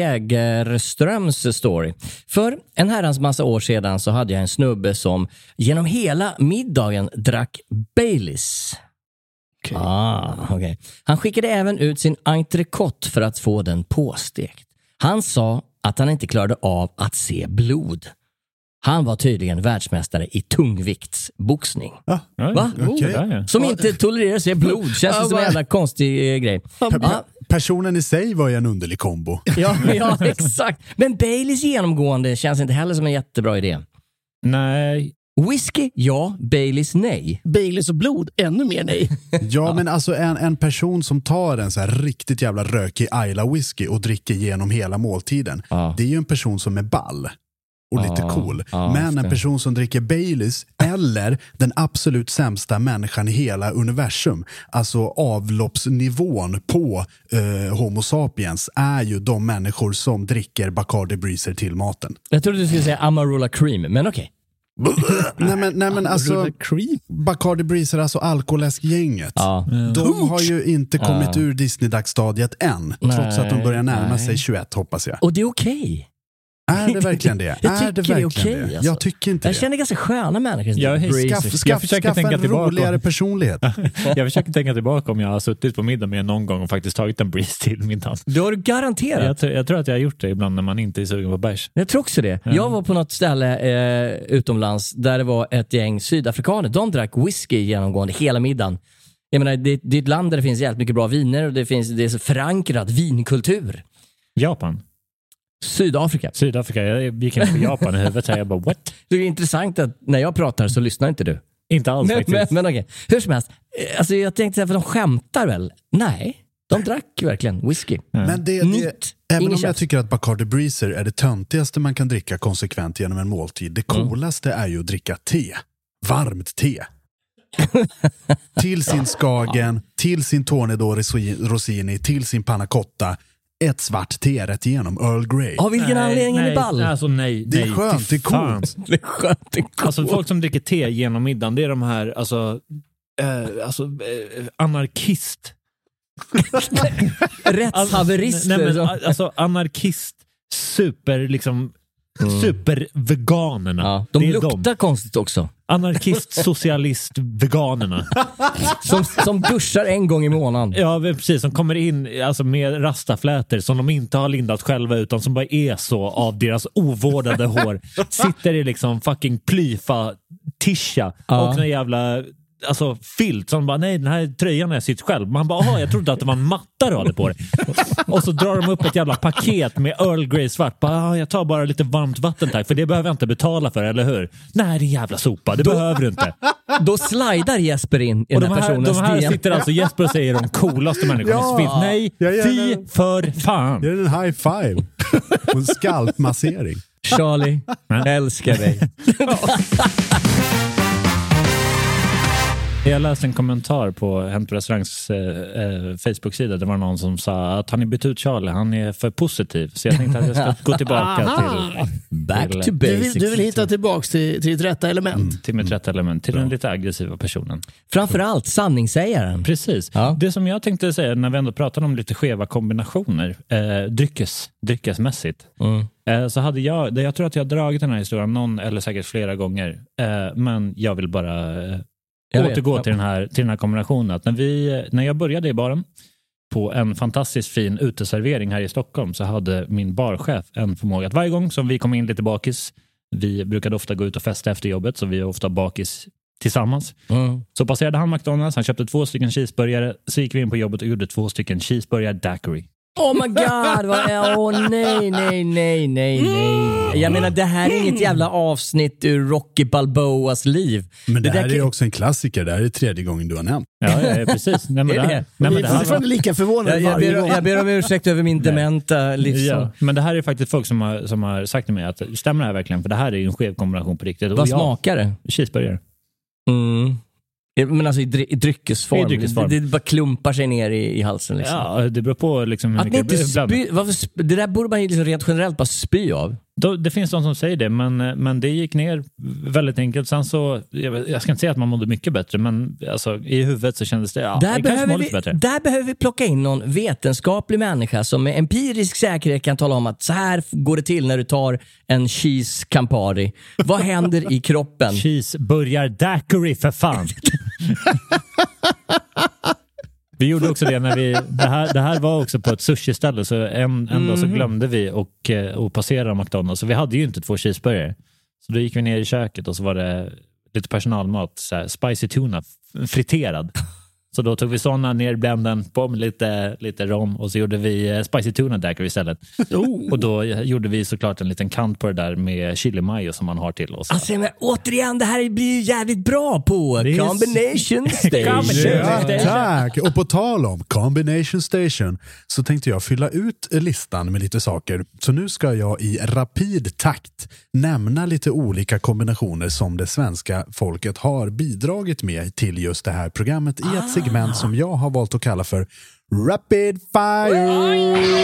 Jägerströms story. För en herrans massa år sedan så hade jag en snubbe som genom hela middagen drack Baileys. Okay. Ah, okay. Han skickade även ut sin entrecote för att få den påstekt. Han sa att han inte klarade av att se blod. Han var tydligen världsmästare i tungviktsboxning. Ja. Va? Okej. Där, ja. Som inte tolererar sig blod. Känns det som en jävla konstig eh, grej. Ja, Personen i sig var ju en underlig kombo. ja, ja, exakt. Men Baileys genomgående känns inte heller som en jättebra idé. Nej, Whisky, ja. Baileys, nej. Baileys och blod, ännu mer nej. Ja, men alltså en, en person som tar en så här riktigt jävla rökig Isla whisky och dricker genom hela måltiden. Ja. Det är ju en person som är ball och lite Ja, cool. ja, Men en ska- person som dricker Baileys eller den absolut sämsta människan i hela universum, alltså avloppsnivån på eh, Homo sapiens, är ju de människor som dricker Bacardi Breezer till maten. Jag trodde du skulle säga Amarula Cream, men okej. nej men, nej men alltså Rullar cream. Bacardi Breezer, alltså alkoläskgänget. Ja. De har ju inte kommit Ja. ur Disney-dagsstadiet än. Nej, trots att de börjar närma nej. sig tjugoett, hoppas jag. Och det är okej. Är det verkligen det? Jag är tycker det det är verkligen okej, det? alltså. Jag tycker inte Jag det. känner ganska sköna människor. som Jag- dricker Breezer. Skaff, Jag skaff, försöker skaffa tänka en tillbaka. roligare personlighet. jag försöker tänka tillbaka om jag har suttit på middag med någon gång och faktiskt tagit en breeze till middagen. Det har du garanterat. Jag, tror- jag tror att jag har gjort det ibland när man inte är sugen på bärs. Jag tror också det. Jag var på något ställe eh, utomlands där det var ett gäng sydafrikaner. De drack whisky genomgående hela middagen. Jag menar, det, det är ett land där det finns jävligt mycket bra viner och det finns det är så förankrad vinkultur. Japan. Sydafrika. Sydafrika. Jag gick in på Japan i huvudet här. Jag bara, what? Det är intressant att när jag pratar så lyssnar inte du. Inte alls Men, faktiskt. men, men okej. Hur som helst. eh, Alltså jag tänkte att de skämtar väl? Nej. De drack verkligen whisky. Men det, det, Nytt. även Ingen om jag tjafs. tycker att Bacardi Breezer är det töntigaste man kan dricka konsekvent genom en måltid, det coolaste är ju att dricka te. Varmt te. Till sin Skagen, till sin Tornedå Rossini, till sin panna cotta. Ett svart te rätt igenom, Earl Grey. Av vilken anledning är det nej, ball? Alltså nej, Det är nej, skönt, fy det är coolt. fan. Det är skönt. Det är coolt. Alltså folk som dricker te genom middagen, det är de här alltså, eh, alltså eh, anarkist. Rättshaverister. Nej, men, som- alltså anarkist, super liksom superveganerna. ja, de det är luktar de. konstigt också. Anarkist, socialist, veganerna. Som, som duschar en gång i månaden. Ja, precis. Som kommer in alltså, med rastaflätor som de inte har lindat själva utan som bara är så av deras ovårdade hår. Sitter i liksom fucking plyfa tisha Ja. och någon jävla alltså filt som bara, nej den här tröjan är sitt själv. Man bara, aha, jag trodde att det var en matta du hade på dig. Och så drar de upp ett jävla paket med Earl Grey svart. Bara, ah, jag tar bara lite varmt vatten tack, för det behöver jag inte betala för, eller hur? Nej, det är en jävla sopa, det då, behöver du inte. Då slidar Jesper in i och den de här här, personens de här D M. sitter alltså Jesper och säger de coolaste människorna. Ja. Nej, fy för fan. Det är en high five. Och en skalpmassering. Charlie, älskar dig. Jag läste en kommentar på Hänt på restaurangs eh, Facebook-sida. Det var någon som sa att han är bytt ut Charlie. Han är för positiv. Så jag tänkte att jag ska gå tillbaka till... Back till, to Du vill, basics. du vill hitta tillbaka till, till ett rätta element. Mm, till mitt rätta element. Till den lite aggressiva personen. Framförallt sanningssägaren. Precis. Ja. Det som jag tänkte säga när vi ändå pratar om lite skeva kombinationer. Eh, dryckes, dryckesmässigt. Mm. Eh, så hade jag... Jag tror att jag har dragit den här historien någon eller säkert flera gånger. Eh, men jag vill bara... Eh, Jag återgå vet. till den här, till den här kombinationen. Att när, vi, när jag började i baren på en fantastiskt fin uteservering här i Stockholm så hade min barchef en förmåga att varje gång som vi kom in lite bakis, vi brukade ofta gå ut och festa efter jobbet så vi är ofta bakis tillsammans. Mm. Så passerade han McDonalds, han köpte två stycken cheeseburgare, så gick vi in på jobbet och gjorde två stycken cheeseburgare daiquiri. Oh my god, vad är... Åh nej, nej, nej, nej, nej. Jag menar, det här är inget jävla avsnitt ur Rocky Balboas liv. Men det, det här där är ju kan- också en klassiker. Det här är tredje gången du har nämnt. Ja, ja precis. Nej, men Är det det? här, nej, men Vi det är här fortfarande lika förvånade Jag, jag, varje ber, gång. jag ber om ursäkt över min dementa livsform. Ja, men det här är faktiskt folk som har, som har sagt till mig att stämmer det här verkligen? För det här är ju en skev kombination på riktigt. Och Vad jag- smakar det? Cheeseburgare. Mm. Men alltså i, dry- i dryckesform. I dryckesform. Det, det bara klumpar sig ner i, i halsen. Liksom. Ja, det beror på liksom hur Att ni mycket inte bland- spy, varför sp- det där borde man ju liksom rent generellt bara spy av. Då, det finns de som säger det, men, men det gick ner väldigt enkelt. Sen så, jag, vet- jag ska inte säga att man mådde mycket bättre, men alltså, i huvudet så kändes det, ja, Där det kanske behöver, var vi, lite bättre. där behöver vi plocka in någon vetenskaplig människa som med empirisk säkerhet kan tala om att så här går det till när du tar en cheese Campari. Vad händer i kroppen? Cheeseburgare daiquiri för fan! Vi gjorde också det när vi, det här, det här var också på ett sushi-ställe, så en, en dag så glömde vi och, och passera McDonalds, så vi hade ju inte två cheeseburgare. Så då gick vi ner i köket och så var det lite personalmat, så här, spicy tuna, friterad. Så då tog vi såna ner, blenden på med lite, lite rom och så gjorde vi eh, spicy tuna daiquiri istället. Oh. Och då gjorde vi såklart en liten kant på det där med chili mayo som man har till oss. Alltså, men, återigen, det här blir ju jävligt bra på Det är- Combination Station. Combination. Ja, tack! Och på tal om Combination Station så tänkte jag fylla ut listan med lite saker. Så nu ska jag i rapid takt nämna lite olika kombinationer som det svenska folket har bidragit med till just det här programmet i ett segment som jag har valt att kalla för Rapid Fire.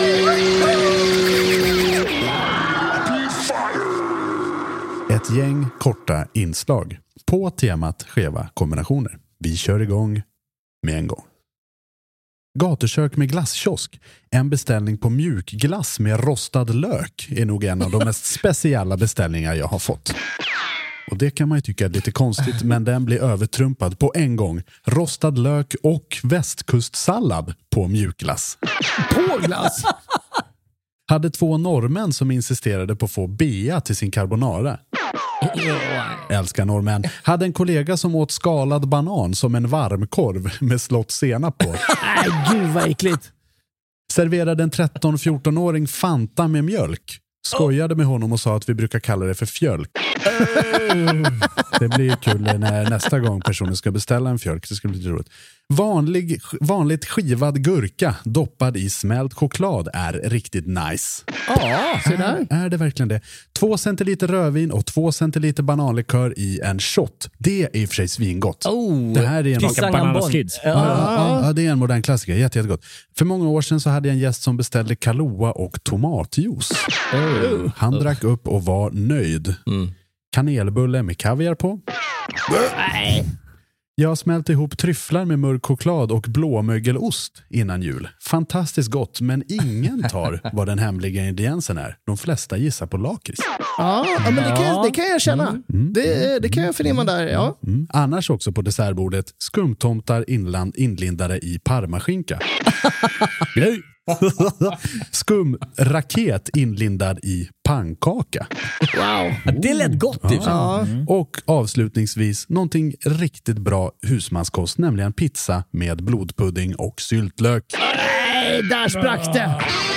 Ett gäng korta inslag på temat skeva kombinationer. Vi kör igång med en gång. Gatukök med glasskiosk. En beställning på mjukglass med rostad lök är nog en av de mest speciella beställningar jag har fått. Och det kan man ju tycka är lite konstigt, men den blir övertrumpad på en gång. Rostad lök och västkustsallad på mjukglass. På glass? Hade två norrmän som insisterade på att få bea till sin carbonara. Älskar norrmän. Hade en kollega som åt skalad banan som en varmkorv med slott senap på. Nej, gud vad äckligt. Serverade en tretton-fjorton-åring Fanta med mjölk. Skojade med honom och sa att vi brukar kalla det för fjölk. Det blir ju kul när nästa gång personen ska beställa en fjölk. Det skulle bli roligt. Vanlig, vanligt skivad gurka doppad i smält choklad är riktigt nice. Ja, se där. Är det verkligen det? Två centiliter rödvin och två centiliter bananlikör i en shot. Det är i och för sig svingott. Oh, det här är en Bananas Kids. Ja, ja, ja, det är en modern klassiker. Jätte, jättegott. För många år sedan så hade jag en gäst som beställde Kahlua och tomatjuice. Oh. Han drack upp och var nöjd. Mm. Kanelbulle med kaviar på. Nej. Jag smälte ihop tryfflar med mörk choklad och blåmögelost innan jul. Fantastiskt gott, men ingen tar vad den hemliga ingrediensen är. De flesta gissar på lakrits. Ja, ja, men det kan, jag, det kan jag känna. Mm. Det, det kan jag förnimma där, ja. Mm. Annars också på dessertbordet skumtomtar inland, inlindade i parmaskinka. Skumraket inlindad i pannkaka. Wow. Det lät gott. Typ. Ja. Mm. Och avslutningsvis någonting riktigt bra husmanskost, nämligen pizza med blodpudding och syltlök. Nej, där sprack det.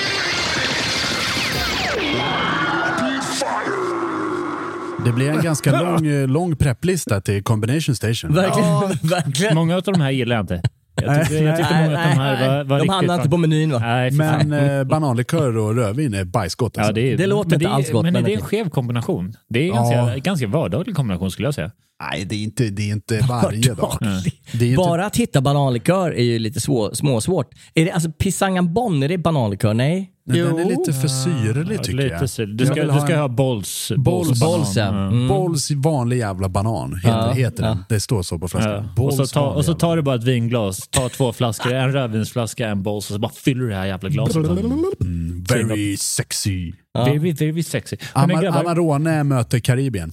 Det blir en ganska lång, lång prepplista till Combination Station. Verkligen, Ja. verkligen. Många av de här gillar jag inte. Jag tycker, jag tycker många av de här var, var De hamnar inte på menyn, va? Nej, Men eh, bananlikör och rödvin är bajsgott. Alltså. ja, det, är, Det låter men inte det, alls gott, Men, men det är en okej. skev kombination. Det är en Ja. ganska, ganska vardaglig kombination skulle jag säga. Nej, det är inte, det är inte varje dag. Det är inte, Bara att hitta bananlikör är ju lite svår, småsvårt. Är det, alltså pissangan Bonn, är det bananlikör? Nej. men den är Jo. lite för syrlig tycker Lite jag. så- Du Jag ska, vill du ha ska en- ha bolls. Bolls, Bolls, ja. ja. Mm. Bolls vanlig jävla banan heter, Ja, heter den. ja. Det står så på flaskan. Ja. Och, Bolls så ta, vanlig och så jävla- tar du bara ett vinglas, ta två flaskor, en rödvinsflaska, en bolls och så bara fyller du det här jävla glaset. Mm, very sexy. Very, very sexy. Hörrni, Amar- grabbar, Amarone möter Karibien.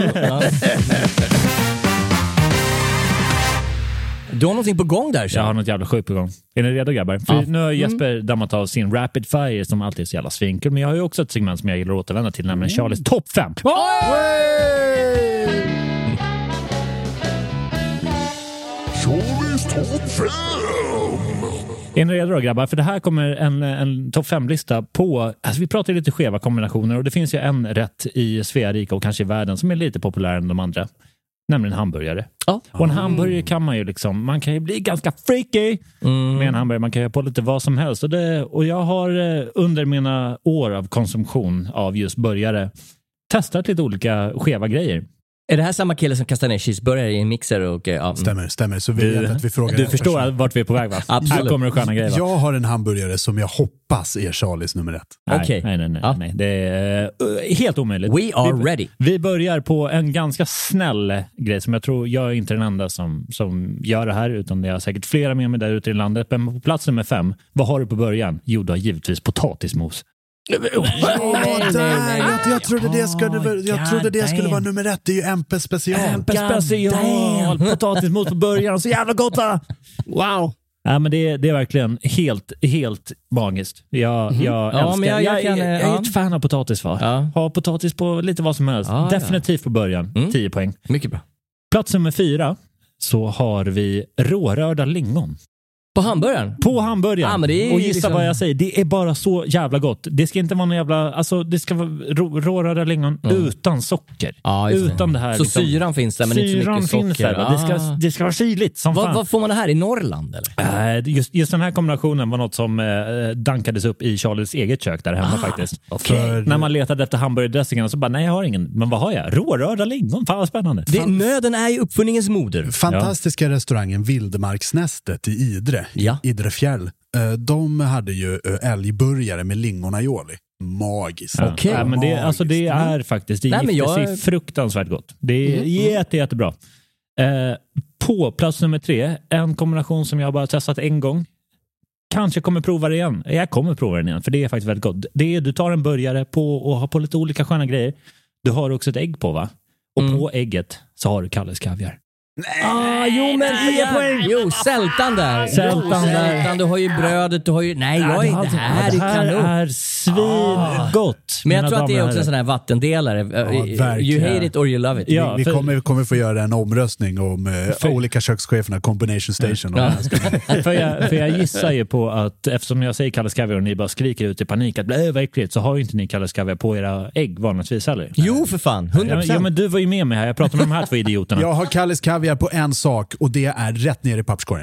Du har någonting på gång där, jag har så. något jävla sjukt på gång. Är ni redo, grabbar? För Ja. nu har Jesper dammat av sin Rapid Fire som alltid är så jävla svinkel. Men jag har ju också ett segment som jag gillar att återvända till, nämligen Charlies topp fem. Är ni redo då, grabbar? För det här kommer en, en topp fem-lista på... Alltså vi pratar ju lite skeva kombinationer och det finns ju en rätt i Sverige och kanske i världen som är lite populärare än de andra. Nämligen hamburgare. Ja. Och en hamburgare kan man ju liksom... Man kan ju bli ganska freaky med en hamburgare. Man kan göra på lite vad som helst. Och, det, och jag har eh, under mina år av konsumtion av just burgare testat lite olika skeva grejer. Är det här samma kille som kastar ner cheeseburgare i en mixer? Och, ja, mm. Stämmer, stämmer. Så vi Du, vet att vi frågar du rätt förstår person. vart vi är på väg, va? Absolut. Här kommer det sköna grejer, va? Jag har en hamburgare som jag hoppas är Charlies nummer ett. Nej, Okej. nej, nej, nej, Ja. nej. Det är uh, helt omöjligt. We are vi, ready. Vi börjar på en ganska snäll grej som jag tror, jag är inte den enda som, som gör det här, utan det är säkert flera med mig där ute i landet. Men på plats nummer fem, vad har du på början? Jo, du har givetvis potatismos. Ja, där! Jag, jag trodde det skulle, jag trodde det skulle vara nummer ett. Det är ju M P special. M P special! Potatismos på början, så jävla gott, va? Wow. Ja, men det, är, det är verkligen helt, helt magiskt. Jag, jag Ja, älskar. men jag- jag jag, kan, jag, jag är ja. ett fan av potatis, va? Ja. Ha potatis på lite vad som helst. Ja, ja. Definitivt på början. Mm. tio poäng. Mycket bra. Plats nummer fyra så har vi rårörda lingon. På hamburgaren? På hamburgaren. Ja, men det är och gissa liksom- vad jag säger. Det är bara så jävla gott. Det ska inte vara någon jävla... Alltså, det ska vara rå, rårörda lingon Mm. utan socker. Ja, just det. Utan det här... Så liksom- syran finns där, men inte så syran mycket socker. finns där. Va? Det, ska, Ah. det ska vara kyligt som Vad, fan. vad får man det här i Norrland, eller? Äh, just, just den här kombinationen var något som eh, dankades upp i Charlies eget kök där hemma faktiskt. okej. När man letade efter hamburgerdressingarna så bara, nej jag har ingen. Men vad har jag? Rårörda lingon. Fan vad spännande. Det, nöden är ju uppfinningens moder. Fantastiska restaurangen Vildmarksnästet i Idre, Ja. Idrefjäll. Eh, De hade ju eh, älgburgare med lingonaioli. Magiskt. Ja. Okej. Ja, men det, alltså det är faktiskt, det Nej, men gifter jag- sig fruktansvärt gott. Det är Mm. jätte, jättebra. Eh, på plats nummer tre, en kombination som jag bara testat en gång. Kanske kommer prova det igen. Jag kommer prova den igen, för det är faktiskt väldigt gott. Det är, du tar en burgare på och har på lite olika sköna grejer. Du har också ett ägg på, va? Och Mm. på ägget så har du Kalles kaviar. Ah, jo, men ja. Jo, sältan där. Sältan jo, där. Sältan, du har ju brödet, du har ju... Nej, jag är, det här det är här kanon. är svingott. Men jag mina tror att det är damer och också en herrar. sån här vattendelare. verkligen. You hate it or you love it. Ja, Vi för- kommer, kommer få göra en omröstning om eh, För- olika kökscheferna, Combination Station. Och Ja. för, jag, för jag gissar ju på att eftersom jag säger Kalles kaviar och ni bara skriker ut i panik att blä, vad äckligt, så har ju inte ni Kalles kaviar på era ägg vanligtvis heller. Jo, för fan. hundra Ja, procent. ja, men du var ju med mig här. Jag pratar med de här två idioterna. Jag har Kalles kaviar på en sak och det är rätt ner i pappskorgen.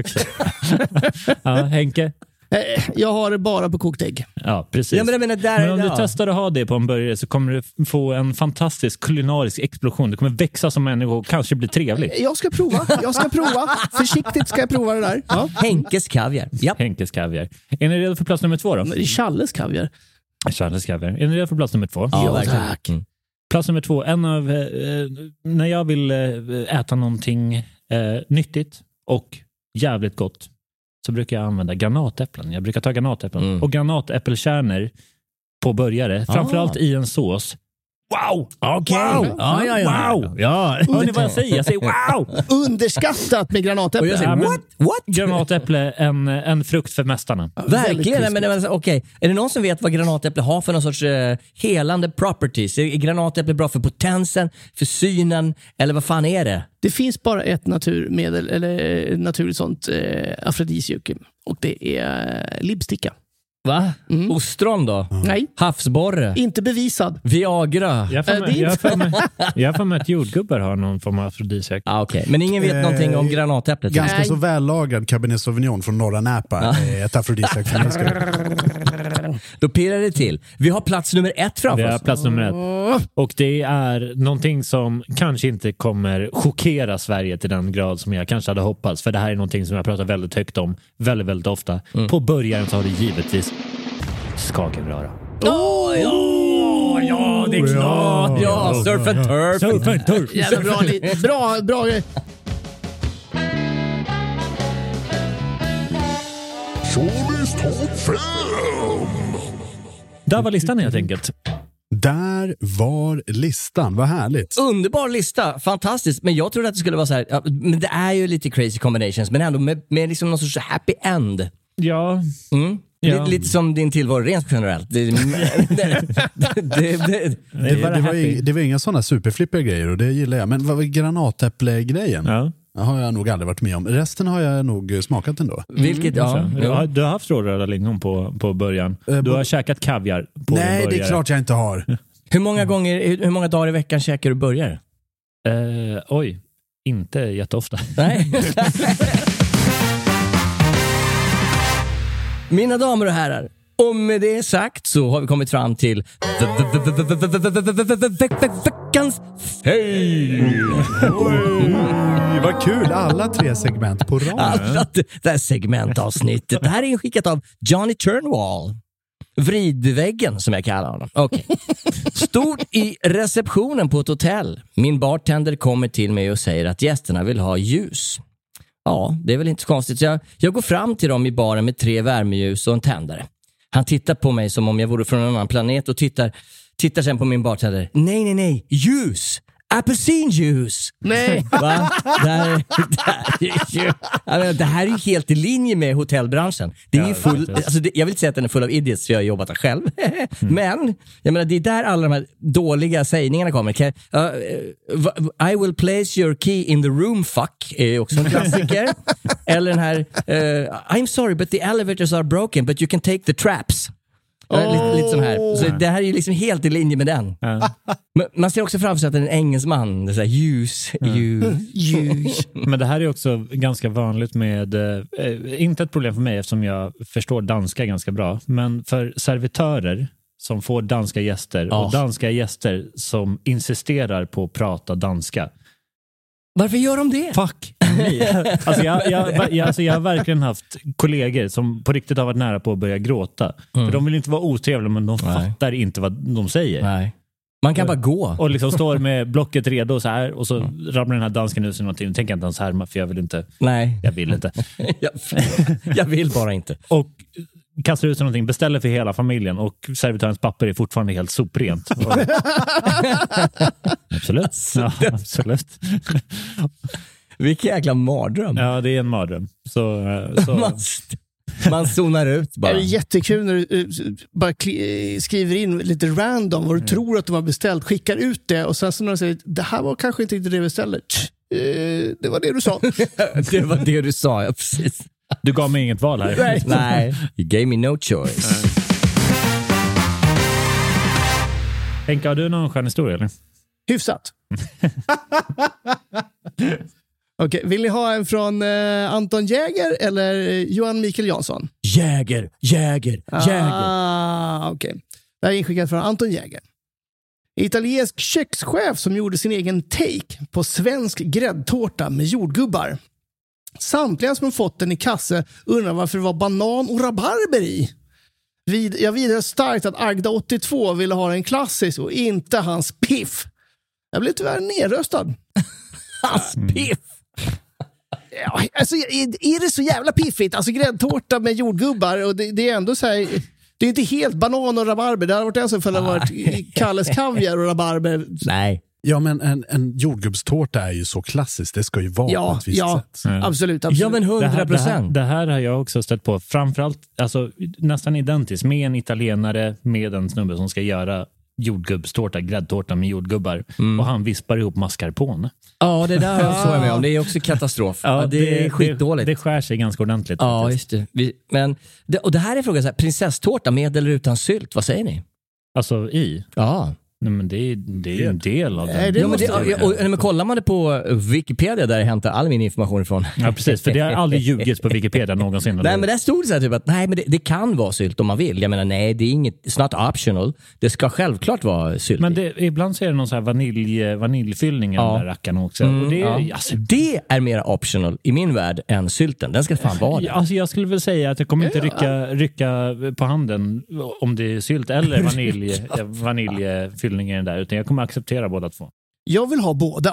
Ja, Henke? Eh, Jag har det bara på kokt ägg. Ja, precis. Ja, men jag menar, där- men om du ja. testar att ha det på en burgare så kommer du få en fantastisk kulinarisk explosion. Du kommer växa som människa och kanske bli trevlig. Jag ska prova. Jag ska prova. Försiktigt ska jag prova det där. Ja. Henkes kaviar. Ja. Henkes kaviar. Är ni redo för plats nummer två då? Det är Challes kaviar. Charles kaviar. Är ni redo för plats nummer två? Ja, Ja, verkligen. tack. Mm. Plats nummer två, en av, eh, när jag vill eh, äta någonting eh, nyttigt och jävligt gott så brukar jag använda granatäpplen. Jag brukar ta granatäpplen Mm. och granatäppelkärnor på burgare, Ah. framförallt i en sås. Wow! Okej. Wow! Ja, ja, ja. Wow! Ja. Hör ni vad jag säger? Jag säger wow! Underskattat med granatäpple. Och jag säger, Ja, men what? What? Granatäpple, en, en frukt för mästarna. Verkligen, nej, men det var så- okej. Är det någon som vet vad granatäpple har för någon sorts eh, helande properties? Är granatäpple bra för potensen, för synen, eller vad fan är det? Det finns bara ett naturmedel, eller eh, naturligt sånt eh, afrodisiakum. Och det är eh, libsticka. Va? Ostron då? Nej, Havsborre? inte bevisad. Viagra? Jag får Äh, med, det är jag får inte- med, jag får med att jordgubbar har någon form av afrodisiak. Ah, okej. Men ingen vet Eh, någonting om granatäpplet? Ganska Nej. så vällagrad Cabernet Sauvignon från norra Napa. är Ett afrodisiak för mig. Ska det- Då pirrar det till. Vi har plats nummer ett framför Vi har oss. plats nummer ett. Och det är någonting som kanske inte kommer chockera Sverige till den grad som jag kanske hade hoppats. För det här är någonting som jag pratar väldigt högt om väldigt, väldigt ofta. På början så har det givetvis skagenröra. Åh, ja, ja, det är klart. Ja, surf and turf. Surf and turf. Jävla bra, li- bra, bra grej. Där var listan helt enkelt. Där var listan. Vad härligt. Underbar lista, fantastiskt. Men jag trodde att det skulle vara så här, ja, men det är ju lite crazy combinations, men ändå med, med liksom någon sorts happy end. Ja. Mm. Ja. Lite, lite som din tillvaro rent generellt. Det, det, det, det, det, Det, det, var, ju- det var inga sådana superflippiga grejer och det gillar jag. Men vad var granatäpple-grejen? Ja. Det har jag nog aldrig varit med om. Resten har jag nog smakat ändå. vilket, ja. Du har, du har haft råröda lingon på, på början. Eh, Du har bo- käkat kaviar på Nej, din det burgare. är klart jag inte har. Hur många gånger, hur, hur många dagar i veckan käkar du burgare? Eh, oj, inte jätteofta. Nej. Mina damer och herrar, och med det sagt så har vi kommit fram till veckans fail. Vad kul, alla tre segment på rad. Alla det här segmentavsnittet. Det här är inskickat av Johnny Turnwall. Vridväggen som jag kallar honom. Okay. Stort i receptionen på ett hotell. Min bartender kommer till mig och säger att gästerna vill ha ljus. Ja, det är väl inte så konstigt. Så jag, jag går fram till dem i baren med tre värmeljus och en tändare. Han tittar på mig som om jag vore från en annan planet och tittar, tittar sen på min bartender. Nej, nej, nej. Ljus! Apelsinjuice! Nej. Va? Det här, det, här är ju, jag menar, det här är ju helt i linje med hotellbranschen. Det är ju full, alltså det, jag vill inte säga att den är full av idiots för jag har jobbat där själv. Men jag menar, det är där alla de här dåliga sägningarna kommer. Kan, uh, I will place your key in the room, fuck, är också en klassiker. Eller den här uh, I'm sorry but the elevators are broken but you can take the traps. Oh. Lite, lite sån här. Så det här är ju liksom helt i linje med den. Ja. Men man ser också framför sig att det är en engelsman. Det är så här, ljus, ljus, ljus. Men det här är också ganska vanligt med, eh, inte ett problem för mig eftersom jag förstår danska ganska bra, men för servitörer som får danska gäster Ja. och danska gäster som insisterar på att prata danska. Varför gör de det? Fuck me. Alltså jag, jag, jag, alltså jag har verkligen haft kollegor som på riktigt har varit nära på att börja gråta. Mm. För de vill inte vara otrevliga, men de Nej. fattar inte vad de säger. Nej. Man kan bara gå. Och liksom står med blocket redo så här, och så ramlar den här dansken ut sig någonting. Nu tänker jag inte ens härma, för jag vill inte. Nej. Jag vill inte. jag, jag vill bara inte. Och kastar ut sig någonting, beställer för hela familjen och servitörens papper är fortfarande helt soprent. Och... absolut. Ja, absolut. Vilken jäkla mardröm. Ja, det är en mardröm. Så, så... Man, man zonar ut bara. Det är jättekul när du uh, bara kli- skriver in lite random vad du Mm. tror att de har beställt, skickar ut det och sen så när de säger det här var kanske inte riktigt det vi beställde. Uh, det var det du sa. Det var det du sa, ja, precis. Du gav mig inget val här. Nej. Nej, you gave me no choice. Henka, har du någon skön historia eller? Hyfsat. Okej, vill ni ha en från uh, Anton Jäger eller uh, Johan Mikael Jansson? Jäger, Jäger, Jäger. Ah, okej. Okay. Det här är inskickat från Anton Jäger. Italiensk kökschef som gjorde sin egen take på svensk gräddtårta med jordgubbar. Samtliga som fått den i kasse undrar varför det var banan och rabarber i. Vid, jag vidare starkt att Agda åttiotvå ville ha en klassisk och inte hans piff. Jag blev tyvärr nerröstad. Hans piff? Ja, alltså, är, är det så jävla piffigt? Alltså gräddtårta med jordgubbar och det, det är ändå så här... Det är inte helt banan och rabarber. Det hade varit en som för det hade varit Kalles kaviar och rabarber. Nej. Ja, men en, en jordgubbstårta är ju så klassiskt. Det ska ju vara ja, på ett visst ja, sätt. Mm. Absolut, absolut. Ja, men hundra procent. Det, det, här, det här har jag också stött på. Framförallt, alltså, nästan identiskt med en italienare med en snubbe som ska göra jordgubbstårta, gräddtårta med jordgubbar. Mm. Och han vispar ihop mascarpone. Ja, det där har jag med om. Det är också katastrof. Ja, det, det är skitdåligt. Det, det skär sig ganska ordentligt. Ja, faktiskt. just det. Vi, men, det. Och det här är frågan så här, prinsesstårta med eller utan sylt, vad säger ni? Alltså i? Ja. Nej, men det är, det är en del av det. Nej, det ja, men, det, och, och, och, men kollar man det på Wikipedia där jag hämtar all min information ifrån. Ja, precis. För det har aldrig ljugits på Wikipedia någonsin. Nej, men där stod det så här typ att nej, men det, det kan vara sylt om man vill. Jag menar, nej, det är inget, it's not optional. Det ska självklart vara sylt. Men det, ibland så är det någon så här vanilj, vaniljfyllning i ja. den där rackaren också. Mm, och det, är, ja. alltså, det är mer optional i min värld än sylten. Den ska fan vara det. Alltså, jag skulle väl säga att jag kommer inte rycka, rycka på handen om det är sylt eller vanilj, vaniljfyllning i den där, utan jag kommer acceptera båda två. Jag vill ha båda.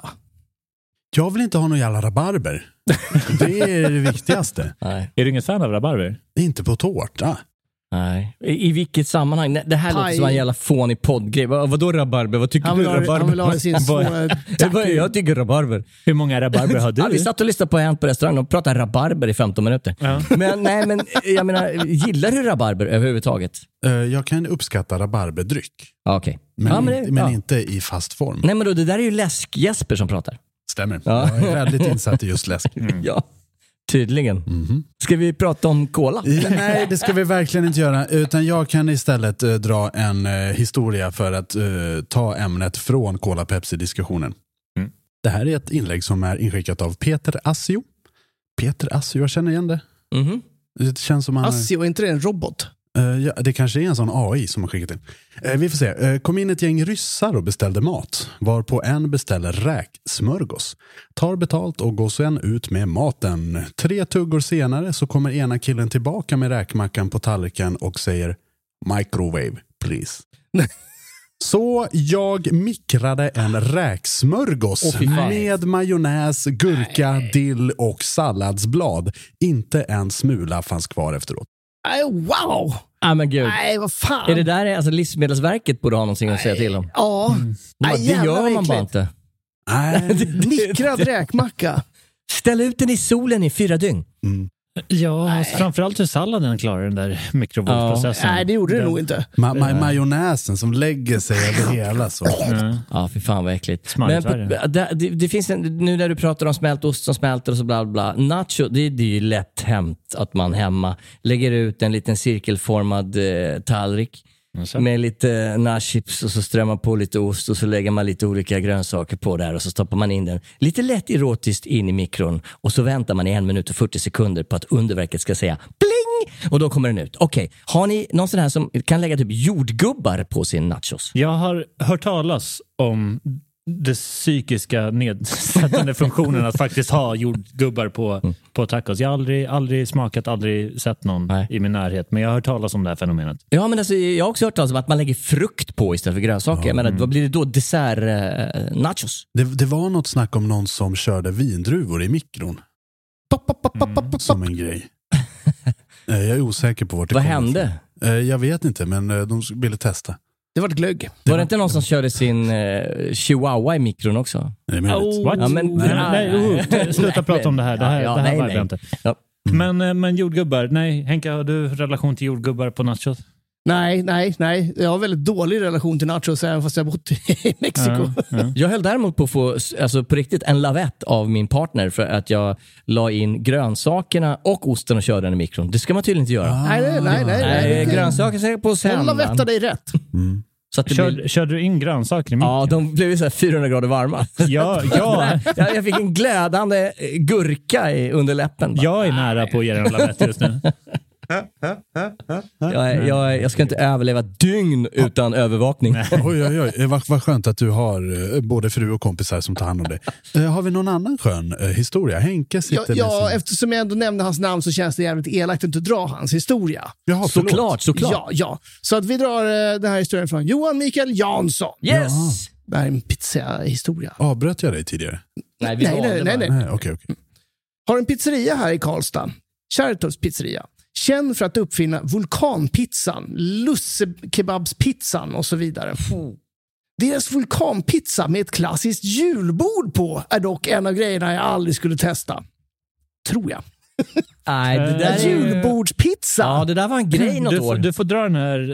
Jag vill inte ha någon jävla rabarber. Det är det viktigaste. Nej. Är du inget fan av rabarber? Inte på tårta. Nej. I, I vilket sammanhang? Det här Paj. låter som en jävla fånig poddgrej. Vad, vadå rabarber? Vad tycker Han du vill ha, rabarber? han vill ha sin svåra jag, jag tycker rabarber. Hur många rabarber har du? Ja, vi satt och lyssnade på en på restaurang och pratade rabarber i femton minuter. Ja. Men nej, men jag menar, gillar du rabarber överhuvudtaget? Uh, jag kan uppskatta rabarberdryck. Ja, okej. Men, Ja, men, in, det, men ja. inte i fast form. Nej, men då, det där är ju läsk-Jesper som pratar. Stämmer. Ja. Jag är väldigt insatt i just läsk. Mm. Ja, tydligen. Mm-hmm. Ska vi prata om cola? Nej, det ska vi verkligen inte göra. Utan jag kan istället uh, dra en uh, historia för att uh, ta ämnet från Cola-Pepsi-diskussionen. Mm. Det här är ett inlägg som är inskickat av Peter Assio. Peter Assio, jag känner igen det. Mm-hmm. Det känns som han... Assio, är inte det en robot? Uh, ja, det kanske är en sån A I som har skickat in. Uh, vi får se. Uh, kom in ett gäng ryssar och beställde mat. Varpå en beställer räksmörgås. Tar betalt och går sen ut med maten. Tre tuggor senare så kommer ena killen tillbaka med räkmackan på tallriken och säger microwave, please. Så jag mikrade en räksmörgås oh, med majonnäs, gurka, Nej. dill och salladsblad. Inte en smula fanns kvar efteråt. Nej, wow! Ah, men gud. Nej, vad fan. Är det där, alltså Livsmedelsverket borde ha någonting att säga till om? Ja. Mm. Nej, det gör man bara inte. Nej. Mikrad räkmacka. Ställ ut den i solen i fyra dygn. Mm. Ja, Nej. framförallt hur salladen klarar den där mikrovågsprocessen. Ja. Nej, det gjorde det den, nog inte. Ma- ma- majonnäsen som lägger sig över hela så. Mm. Ja, för fan vad äckligt. Men det, det, det finns en, nu när du pratar om smältost som smälter och så bla bla. Nacho, det, det är ju lätt hämt att man hemma lägger ut en liten cirkelformad eh, tallrik. Mm. Med lite nachchips och så strömmar på lite ost och så lägger man lite olika grönsaker på där och så stoppar man in den lite lätt erotiskt in i mikron och så väntar man i en minut och fyrtio sekunder på att underverket ska säga bling och då kommer den ut. Okej, okay. Har ni någon sån här som kan lägga typ jordgubbar på sin nachos? Jag har hört talas om det psykiska nedsättande funktionen att faktiskt ha jordgubbar på, mm. på tacos. Jag har aldrig, aldrig smakat, aldrig sett någon Nej. i min närhet, men jag har hört talas om det här fenomenet. Ja, men alltså, jag har också hört talas om att man lägger frukt på istället för grönsaker. Ja. Jag menar, vad blir det då? Dessert eh, nachos? Det, det var något snack om någon som körde vindruvor i mikron. Mm. Som en grej. Jag är osäker på vart det Vad kommer hände? Från. Jag vet inte, men de ville testa. Det var ett glögg. Det var det inte någon som körde sin eh, chihuahua i mikron också? Nej, men oh, ja, men, nej, nej, nej, nej, sluta prata om det här. Det här, ja, det här nej, var nej. inte. Ja. Mm. Men, men jordgubbar, nej. Henka, har du relation till jordgubbar på nachos? Nej, nej, nej. Jag har väldigt dålig relation till nachos även fast jag har bott i Mexiko. Ja, ja. Jag höll däremot på att få alltså, på riktigt en lavett av min partner för att jag la in grönsakerna och osten och körde den i mikron. Det ska man tydligen inte göra. Ah. Nej, nej, nej, nej, nej. Grönsaker säger på sen. Hon lavettar dig rätt. Mm. Så att det Kör, blir... Körde du in grönsaker i mikron? Ja, de blev så här fyrahundra grader varma. Ja, ja. jag, jag fick en glödande gurka i under läppen. Bara. Jag är nära på att ge en lavett just nu. jag, jag, jag ska inte överleva dygn utan övervakning. Oj, oj, oj. Vad, vad skönt att du har både fru och kompisar som tar hand om det. Har vi någon annan skön eh, historia? Henke sitter Ja, ja sin... eftersom jag ändå nämnde hans namn så känns det jävligt elakt att inte dra hans historia. Jaha, såklart, såklart. Ja, ja. Så att vi drar eh, den här historien från Johan Mikael Jansson. Yes! Ja. Det här är en pizza-historia. Avbröt jag dig tidigare? Nej, vi nej, nej, nej, nej. nej okay, okay. Har en pizzeria här i Karlstad. Kärrtorps pizzeria. känd för att uppfinna vulkanpizzan, lussekebabspizzan och så vidare. Deras vulkanpizza med ett klassiskt julbord på är dock en av grejerna jag aldrig skulle testa. Tror jag. Nej, det där är... Julbordspizza. Ja, det där var en grej något du, år. Du får dra den här,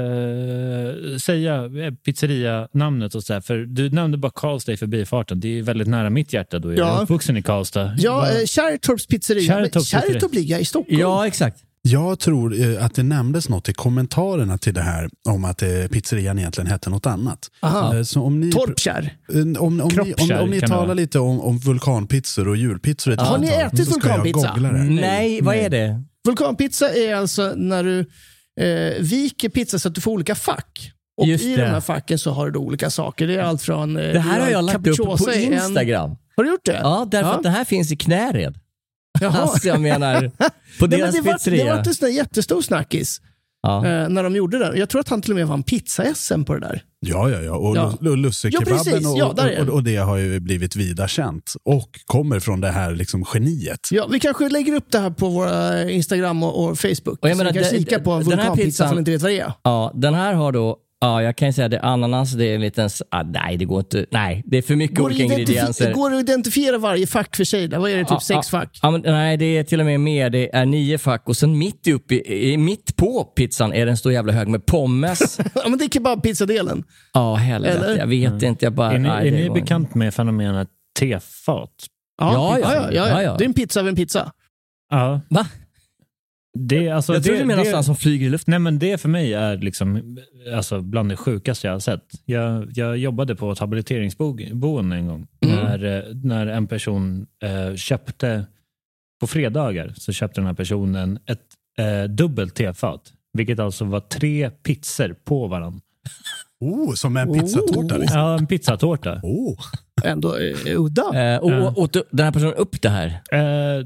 eh, säga pizzeria-namnet och så där, för du nämnde bara Karlstad i förbifarten. Det är väldigt nära mitt hjärta då. Jag är Ja. uppvuxen i Karlstad. Ja, eh, Kärrtorps pizzeria. Kärrtorps pizzeria. Kärrtorp ligger i Stockholm. Ja, exakt. Jag tror eh, att det nämndes något i kommentarerna till det här om att eh, pizzerian egentligen hette något annat. Aha. Eh, så om ni, Torpkärr. eh, om, om, om, ni, om, om ni kan talar det lite om, om vulkanpizzor och julpizzor ett Har ni antal, ätit så ska jag vulkanpizza? googla det. Nej, vad är det? Vulkanpizza är alltså när du eh, viker pizza så att du får olika fack. Och Just i det. de här facken så har du då olika saker. Det är allt från... Eh, Det här har jag lagt upp på capricciosa är en- Instagram. Har du gjort det? Ja, därför Ja. att det här finns i Knäred. Jaha. Alltså jag menar, på Nej, men deras det var, det pizzeria. var en sån där jättestor snackis Ja. eh, när de gjorde det. Jag tror att han till och med vann pizza-S M på det där. Ja, ja, ja. Och Ja. ja. lussekebaben Ja, precis. och, Ja, där är och, det. och det har ju blivit vida känt. Och kommer från det här liksom geniet. Ja, vi kanske lägger upp det här på våra Instagram och, och Facebook. Och jag så menar, ni kan det- kika på den här vulkanpizza pizzan- om ni inte vet vad det är. Ja, den här har då, ja jag kan ju säga det, ananas, det är en liten, ah, nej det går inte, nej det är för mycket Går det, olika identifi- ingredienser. går det att identifiera varje fack för sig? Där? Vad är det, typ Ja, sex ja, fack? Ja, men, nej, det är till och med mer, det är nio fack och sen mitt upp i, i mitt på pizzan är det en stor jävla hög med pommes. Ja, men det är kebabpizzadelen. Ja, helvete, Eller? jag vet inte, jag bara... Är ni, nej, är det ni går bekant med fenomenet tefat? Ja, Ja, ja, ja. ja, ja, Ja, ja. Det är en pizza av en pizza. Ja. Va? Det, alltså, Jag tror det, du menar det, sådana som flyger i luften. Nej, men det för mig är liksom, alltså, bland det sjukaste jag har sett. Jag, jag jobbade på ett habiliteringsboende en gång. Mm. När, eh, när en person eh, köpte, på fredagar så köpte den här personen ett eh, dubbelt tefat. Vilket alltså var tre pizzor på varandra. Oh, som en pizzatårta liksom. Ja, en pizzatårta. Oh. Ändå eh, udda. Eh, och, och, och den här personen upp det här. Eh,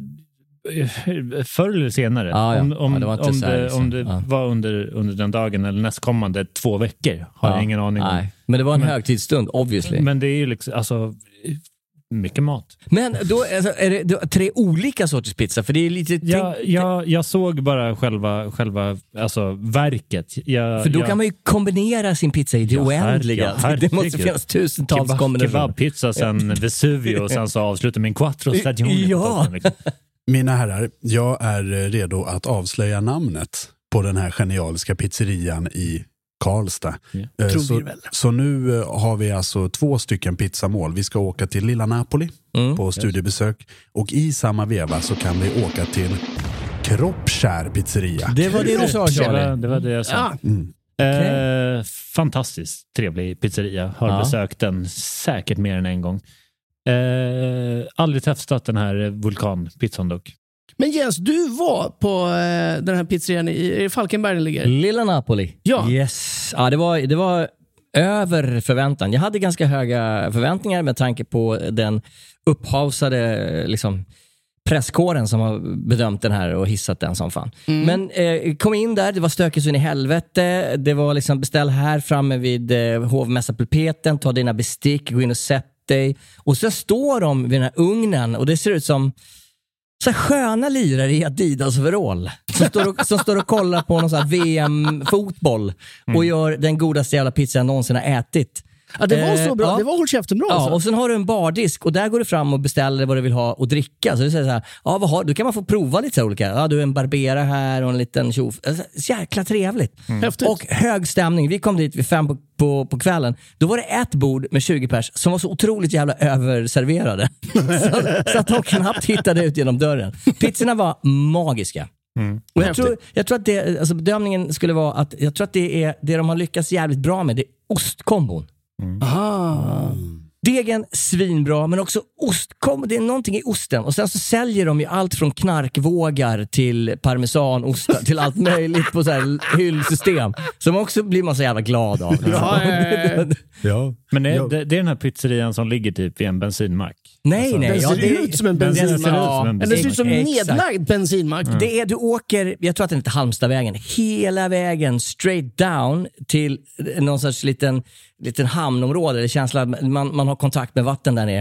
förr eller senare. Ja, ja. Om, om, Ja, det var inte om, så här, det, liksom. om det Ja. var under, under den dagen eller nästkommande två veckor har Ja. jag ingen aning om. Nej, men det var en Men- högtidsstund, obviously. Men det är ju liksom, alltså, mycket mat. Men då alltså, är det då, tre olika sorters pizza, för det är lite... Jag, tänk- jag, jag såg bara själva, själva alltså, verket. Jag, För då jag, kan man ju kombinera sin pizza i det Ja, herre- oändliga. ja, det måste herregud. finnas tusentals Kebab- kombinationer. Kebabpizza, sen Vesuvio och sen så avslutar min quattro stagioni. Ja. Liksom. Mina herrar, jag är redo att avslöja namnet på den här genialiska pizzerian i Karlstad. Ja. Eh, Tror Så, vi väl. så nu eh, har vi alltså två stycken pizzamål. Vi ska åka till Lilla Napoli Mm. på studiebesök. Och i samma veva så kan vi åka till Kroppskär pizzeria. Det var det du sa, Det Charlie. var, det var det jag sa. Ja. Mm. Eh, fantastiskt trevlig pizzeria. Har Ja. besökt den säkert mer än en gång. Eh, aldrig testat den här vulkanpizzan dock. Men Jens, du var på eh, den här pizzerian i, i Falkenberg den ligger. Lilla Napoli. Ja. Yes. Ja, det var, det var över förväntan. Jag hade ganska höga förväntningar med tanke på den upphausade liksom, presskåren som har bedömt den här och hissat den som fan. Mm. Men eh, kom in där, det var stökigt så in i helvete. Det var liksom beställ här framme vid eh, hovmästarpulpeten, ta dina bestick, gå in och sätt dig. Och så står de vid den här ugnen och det ser ut som så här sköna lirare i Adidas-overall som står och, som står och kollar på någon sån här V M-fotboll och gör den godaste jävla pizza jag någonsin har ätit. Ja, det var Eh, så bra. ja. Det var håll käften bra. Ja, alltså. och sen har du en bardisk och där går du fram och beställer vad du vill ha och dricka. Så du säger så här, ja vad har du? Då kan man få prova lite så här olika. Ja, du är en Barbera här och en liten tjof. Alltså, så jäkla trevligt. Häftigt. Och hög stämning. Vi kom dit vid fem på, på, på kvällen. Då var det ett bord med tjugo pers som var så otroligt jävla överserverade. så, så att de knappt hittade ut genom dörren. Pizzorna var magiska. Och jag tror, jag tror att det, alltså bedömningen skulle vara att jag tror att det är det de har lyckats jävligt bra med, det är ostkombon. Aha. Degen svinbra, men också ostkom, det är någonting i osten. Och sen så säljer de ju allt från knarkvågar till parmesanost till allt möjligt på så här hyllsystem. Som också blir man så jävla glad av. Ja, ja, ja. Ja. Men det, Ja. det, det är den här pizzerian som ligger typ vid en bensinmack. Nej, nej. Den ja, ser det, ut som en den ser ut bensinmack. som en Eller det ser ut som Exakt. nedlagd bensinmack. Det är, du åker, jag tror att den heter Halmstadvägen, hela vägen straight down till någon sorts liten, liten hamnområde. Det känsla att man, man har kontakt med vatten där nere.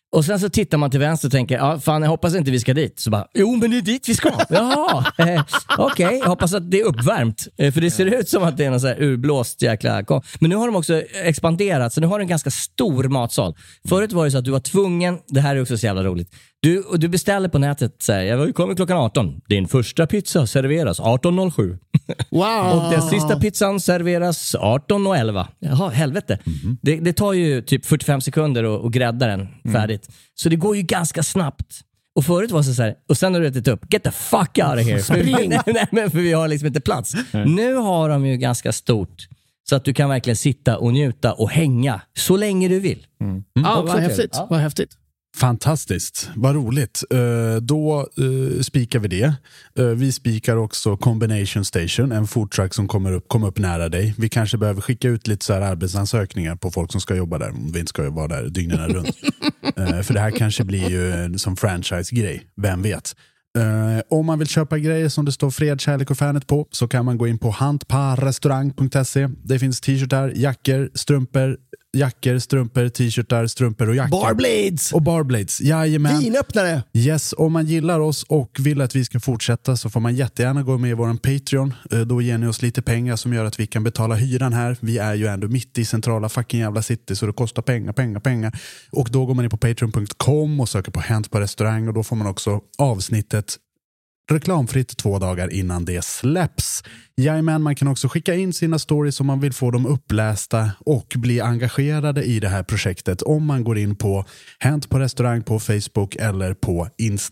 Och sen så tittar man till vänster och tänker, ja fan jag hoppas inte vi ska dit. Så bara, jo men det är dit vi ska. Ja, eh, okej, okay. Jag hoppas att det är uppvärmt. Eh, för det ser ut som att det är någon så här urblåst jäkla kom. Men nu har de också expanderat, så nu har du en ganska stor matsal. Förut var det så att du var tvungen, det här är också så jävla roligt. Du, och du beställer på nätet, så här, jag kommer klockan arton. Din första pizza serveras arton noll sju. Wow. Och den sista pizzan serveras arton noll elva. Jaha, helvete. Mm. Det, det tar ju typ fyrtiofem sekunder att grädda den färdigt. Mm. Så det går ju ganska snabbt. Och förut var det så här, och sen har du ätit upp, get the fuck out of here. För, nej, men för vi har liksom inte plats. Mm. Nu har de ju ganska stort. Så att du kan verkligen sitta och njuta och hänga så länge du vill. Mm. Mm. Ja, vad häftigt. Ja. Vad häftigt. Fantastiskt, vad roligt. Uh, då uh, spikar vi det. Uh, vi spikar också Combination Station, en foodtruck som kommer upp, kommer upp nära dig. Vi kanske behöver skicka ut lite så här arbetsansökningar på folk som ska jobba där, om vi inte ska vara där dygnen runt. uh, för det här kanske blir ju en som franchise-grej, vem vet. Uh, om man vill köpa grejer som det står fred, kärlek och fanet på, så kan man gå in på handparrestaurang punkt se. Det finns t-shirtar, jackor, strumpor, jackor, strumpor, t-shirtar, strumpor och jackor. Barblades! Och barblades, jajamän. Vinöppnare! Yes, om man gillar oss och vill att vi ska fortsätta så får man jättegärna gå med i våran Patreon. Uh, då ger ni oss lite pengar som gör att vi kan betala hyran här. Vi är ju ändå mitt i centrala fucking jävla city, så det kostar pengar, pengar, pengar. Och då går man in på patreon punkt com och söker på Hänt på restaurang, och då får man också avsnittet reklamfritt två dagar innan det släpps. Jajamän, man kan också skicka in sina stories om man vill få dem upplästa och bli engagerade i det här projektet om man går in på Hänt på restaurang på Facebook eller på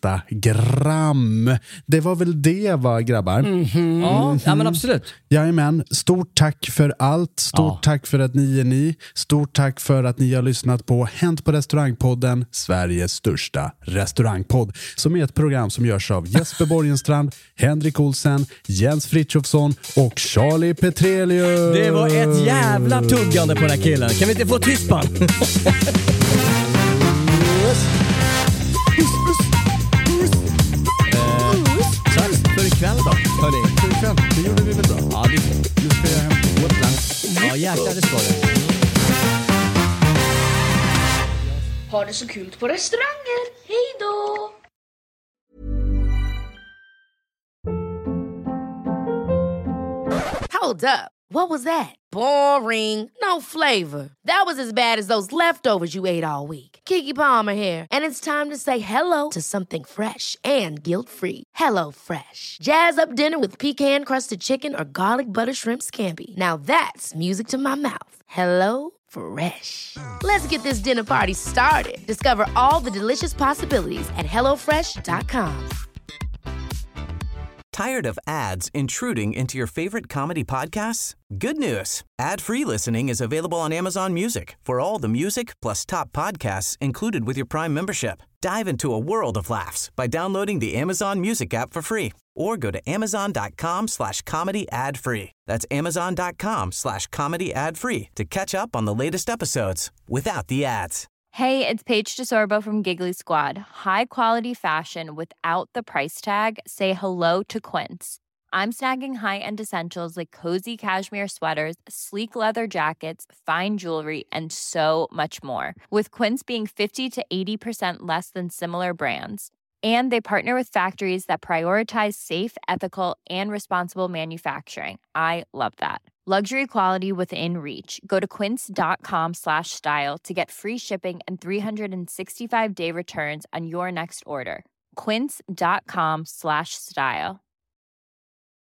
Instagram. Det var väl det, va grabbar? Mm-hmm. Ja, ja, men absolut. Jajamän, stort tack för allt. Stort ja. tack för att ni är ni. Stort tack för att ni har lyssnat på Hänt på restaurangpodden, Sveriges största restaurangpodd, som är ett program som görs av Jesper Borgenstrand, Henrik Olsen, Jens Frithiofsson och Charlie Petrelius. Det var ett jävla tuggande på den här killen. Kan vi inte få tyst på han? Tack för ikväll då, hörni. För ikväll, det gjorde vi väl bra. Ja, det, nu ska jag hem till vårt land. Ja, jäklar, det ska det. Ha det så kul på restauranger. Hej då! Hold up. What was that? Boring. No flavor. That was as bad as those leftovers you ate all week. Keke Palmer here, and it's time to say hello to something fresh and guilt-free. Hello Fresh. Jazz up dinner with pecan-crusted chicken or garlic butter shrimp scampi. Now that's music to my mouth. Hello Fresh. Let's get this dinner party started. Discover all the delicious possibilities at hello fresh dot com. Tired of ads intruding into your favorite comedy podcasts? Good news. Ad-free listening is available on Amazon Music for all the music plus top podcasts included with your Prime membership. Dive into a world of laughs by downloading the Amazon Music app for free or go to amazon.com slash comedy ad free. That's amazon.com slash comedy ad free to catch up on the latest episodes without the ads. Hey, it's Paige DeSorbo from Giggly Squad. High quality fashion without the price tag. Say hello to Quince. I'm snagging high-end essentials like cozy cashmere sweaters, sleek leather jackets, fine jewelry, and so much more. With Quince being fifty to eighty percent less than similar brands. And they partner with factories that prioritize safe, ethical, and responsible manufacturing. I love that. Luxury quality within reach. Go to quince.com slash style to get free shipping and three sixty-five day returns on your next order. Quince.com slash style.